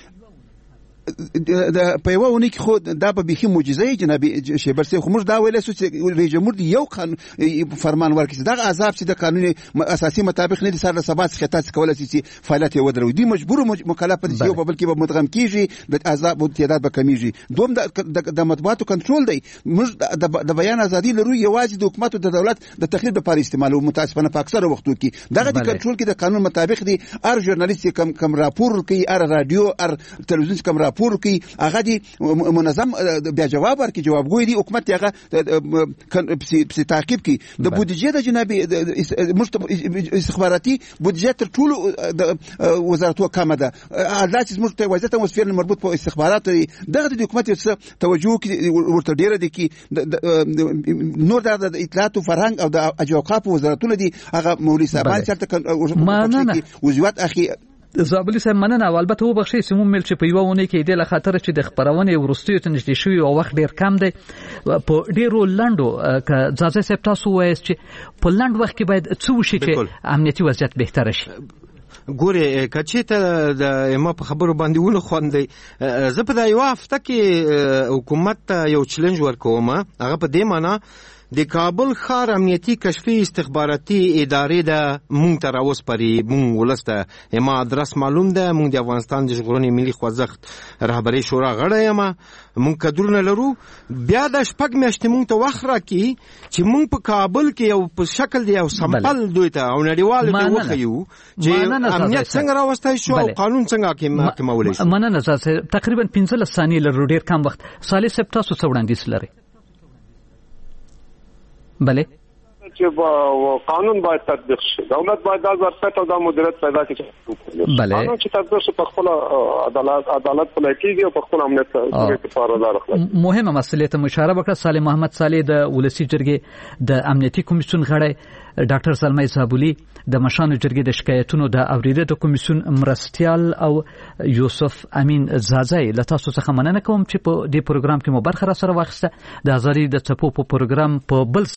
د پیوونه کې خو دا به بيخي معجزه جناب شیبر سي خو موږ دا ویل چې رئیس جمهور یو فرمان ورکړي دا عذاب چې د قانون اساسي مطابق نه دي سره سبا خطات کولای شي فعالیت ودرو دي مجبور مکلف دي یو بل کې به مدغم کیږي د عذاب او تعداد به کمیږي دوم د مطبوعاتو کنټرول دی موږ د بیان ازادي لرو یوازې د حکومت او د دولت د تخریب لپاره استعمالو متاسفانه په اکثره وختو کې دغه د کنټرول کې د قانون مطابق دي ار ژورنالیست کم راپور کوي ار رادیو ار تلویزیون کم راپور کوي هغه دي منظم بیا جواب ورکړي جوابګوي دي حکومت هغه په تعقیب کوي د بودیجې د جنابي استخباراتي بودیجې تر ټولو د وزارتو کمه ده عدالت زموږ ته وزارت مسفر مربوط په استخبارات دغه د حکومت توجه ورته ډیره دي کې نور د اطلاعات او فرهنګ او د اوقاف وزارتونه دي هغه مولوی صاحبان چرته وزارت اخی زابلی صاحب مننه. البته وبخښئ چې مو مل چې په یو ونه کې د خاطر چې د خبرونه ورستیو ته نږدې شوی او وخت ډیر کم دی په ډیرو لندو ک ځاځي صاحب تاسو وایي چې په لند وخت کې باید څه وشي چې امنیتي وضعیت بهتر شي. ګوره کچې ته د ما په خبرو باندې ونه خوندې زه په دا یو هفته کې حکومت ته یو چیلنج ورکوم. هغه په دې معنی د کابل ښار امنیتي کشفي استخباراتي ادارې د مونږ ته راوسپاري. مونږ ولسته ما ادرس معلوم ده. مونږ د افغانستان د ژغورنې ملي خوځښت رهبري شورا غړی یم. مونږ کډرونه لرو. بیا د شپږ میاشتې مونږ ته وخت راکړي چې مونږ په کابل کې یو په شکل دی یو سمپل دوی ته او نړیوال ته وښیو چې امنیت څنګه راوستای شو او قانون څنګه حاکمولی شو. مننه صاحب. تقریبا 15 ثانیې لرو، ډیر کم وخت. صالح صاحب تاسو څه وړاندیز لرئ؟ بله چې قانون باید تطبیق شي. دولت باید دا ظرفیت او دا مدیریت پیدا کړي. قانون چې تطبیق شي په خپل عدالت پلی کېږي او په خپل امنیت لپاره دا راخلي. مهمه مسله ته اشاره وکړه صالح محمد صالح د ولسی جرګې د امنیتي کمیسیون غړی، ډاکټر سلمای صابولي د مشانو جرګې د شکایتونو د اوریدو د کمیسیون مرستيال او یوسف امین زازای. له تاسو څخه مننه کوم چې په دې پروګرام کې مو برخه را سره واخیسته. د ازادي د څپو په پروګرام په بل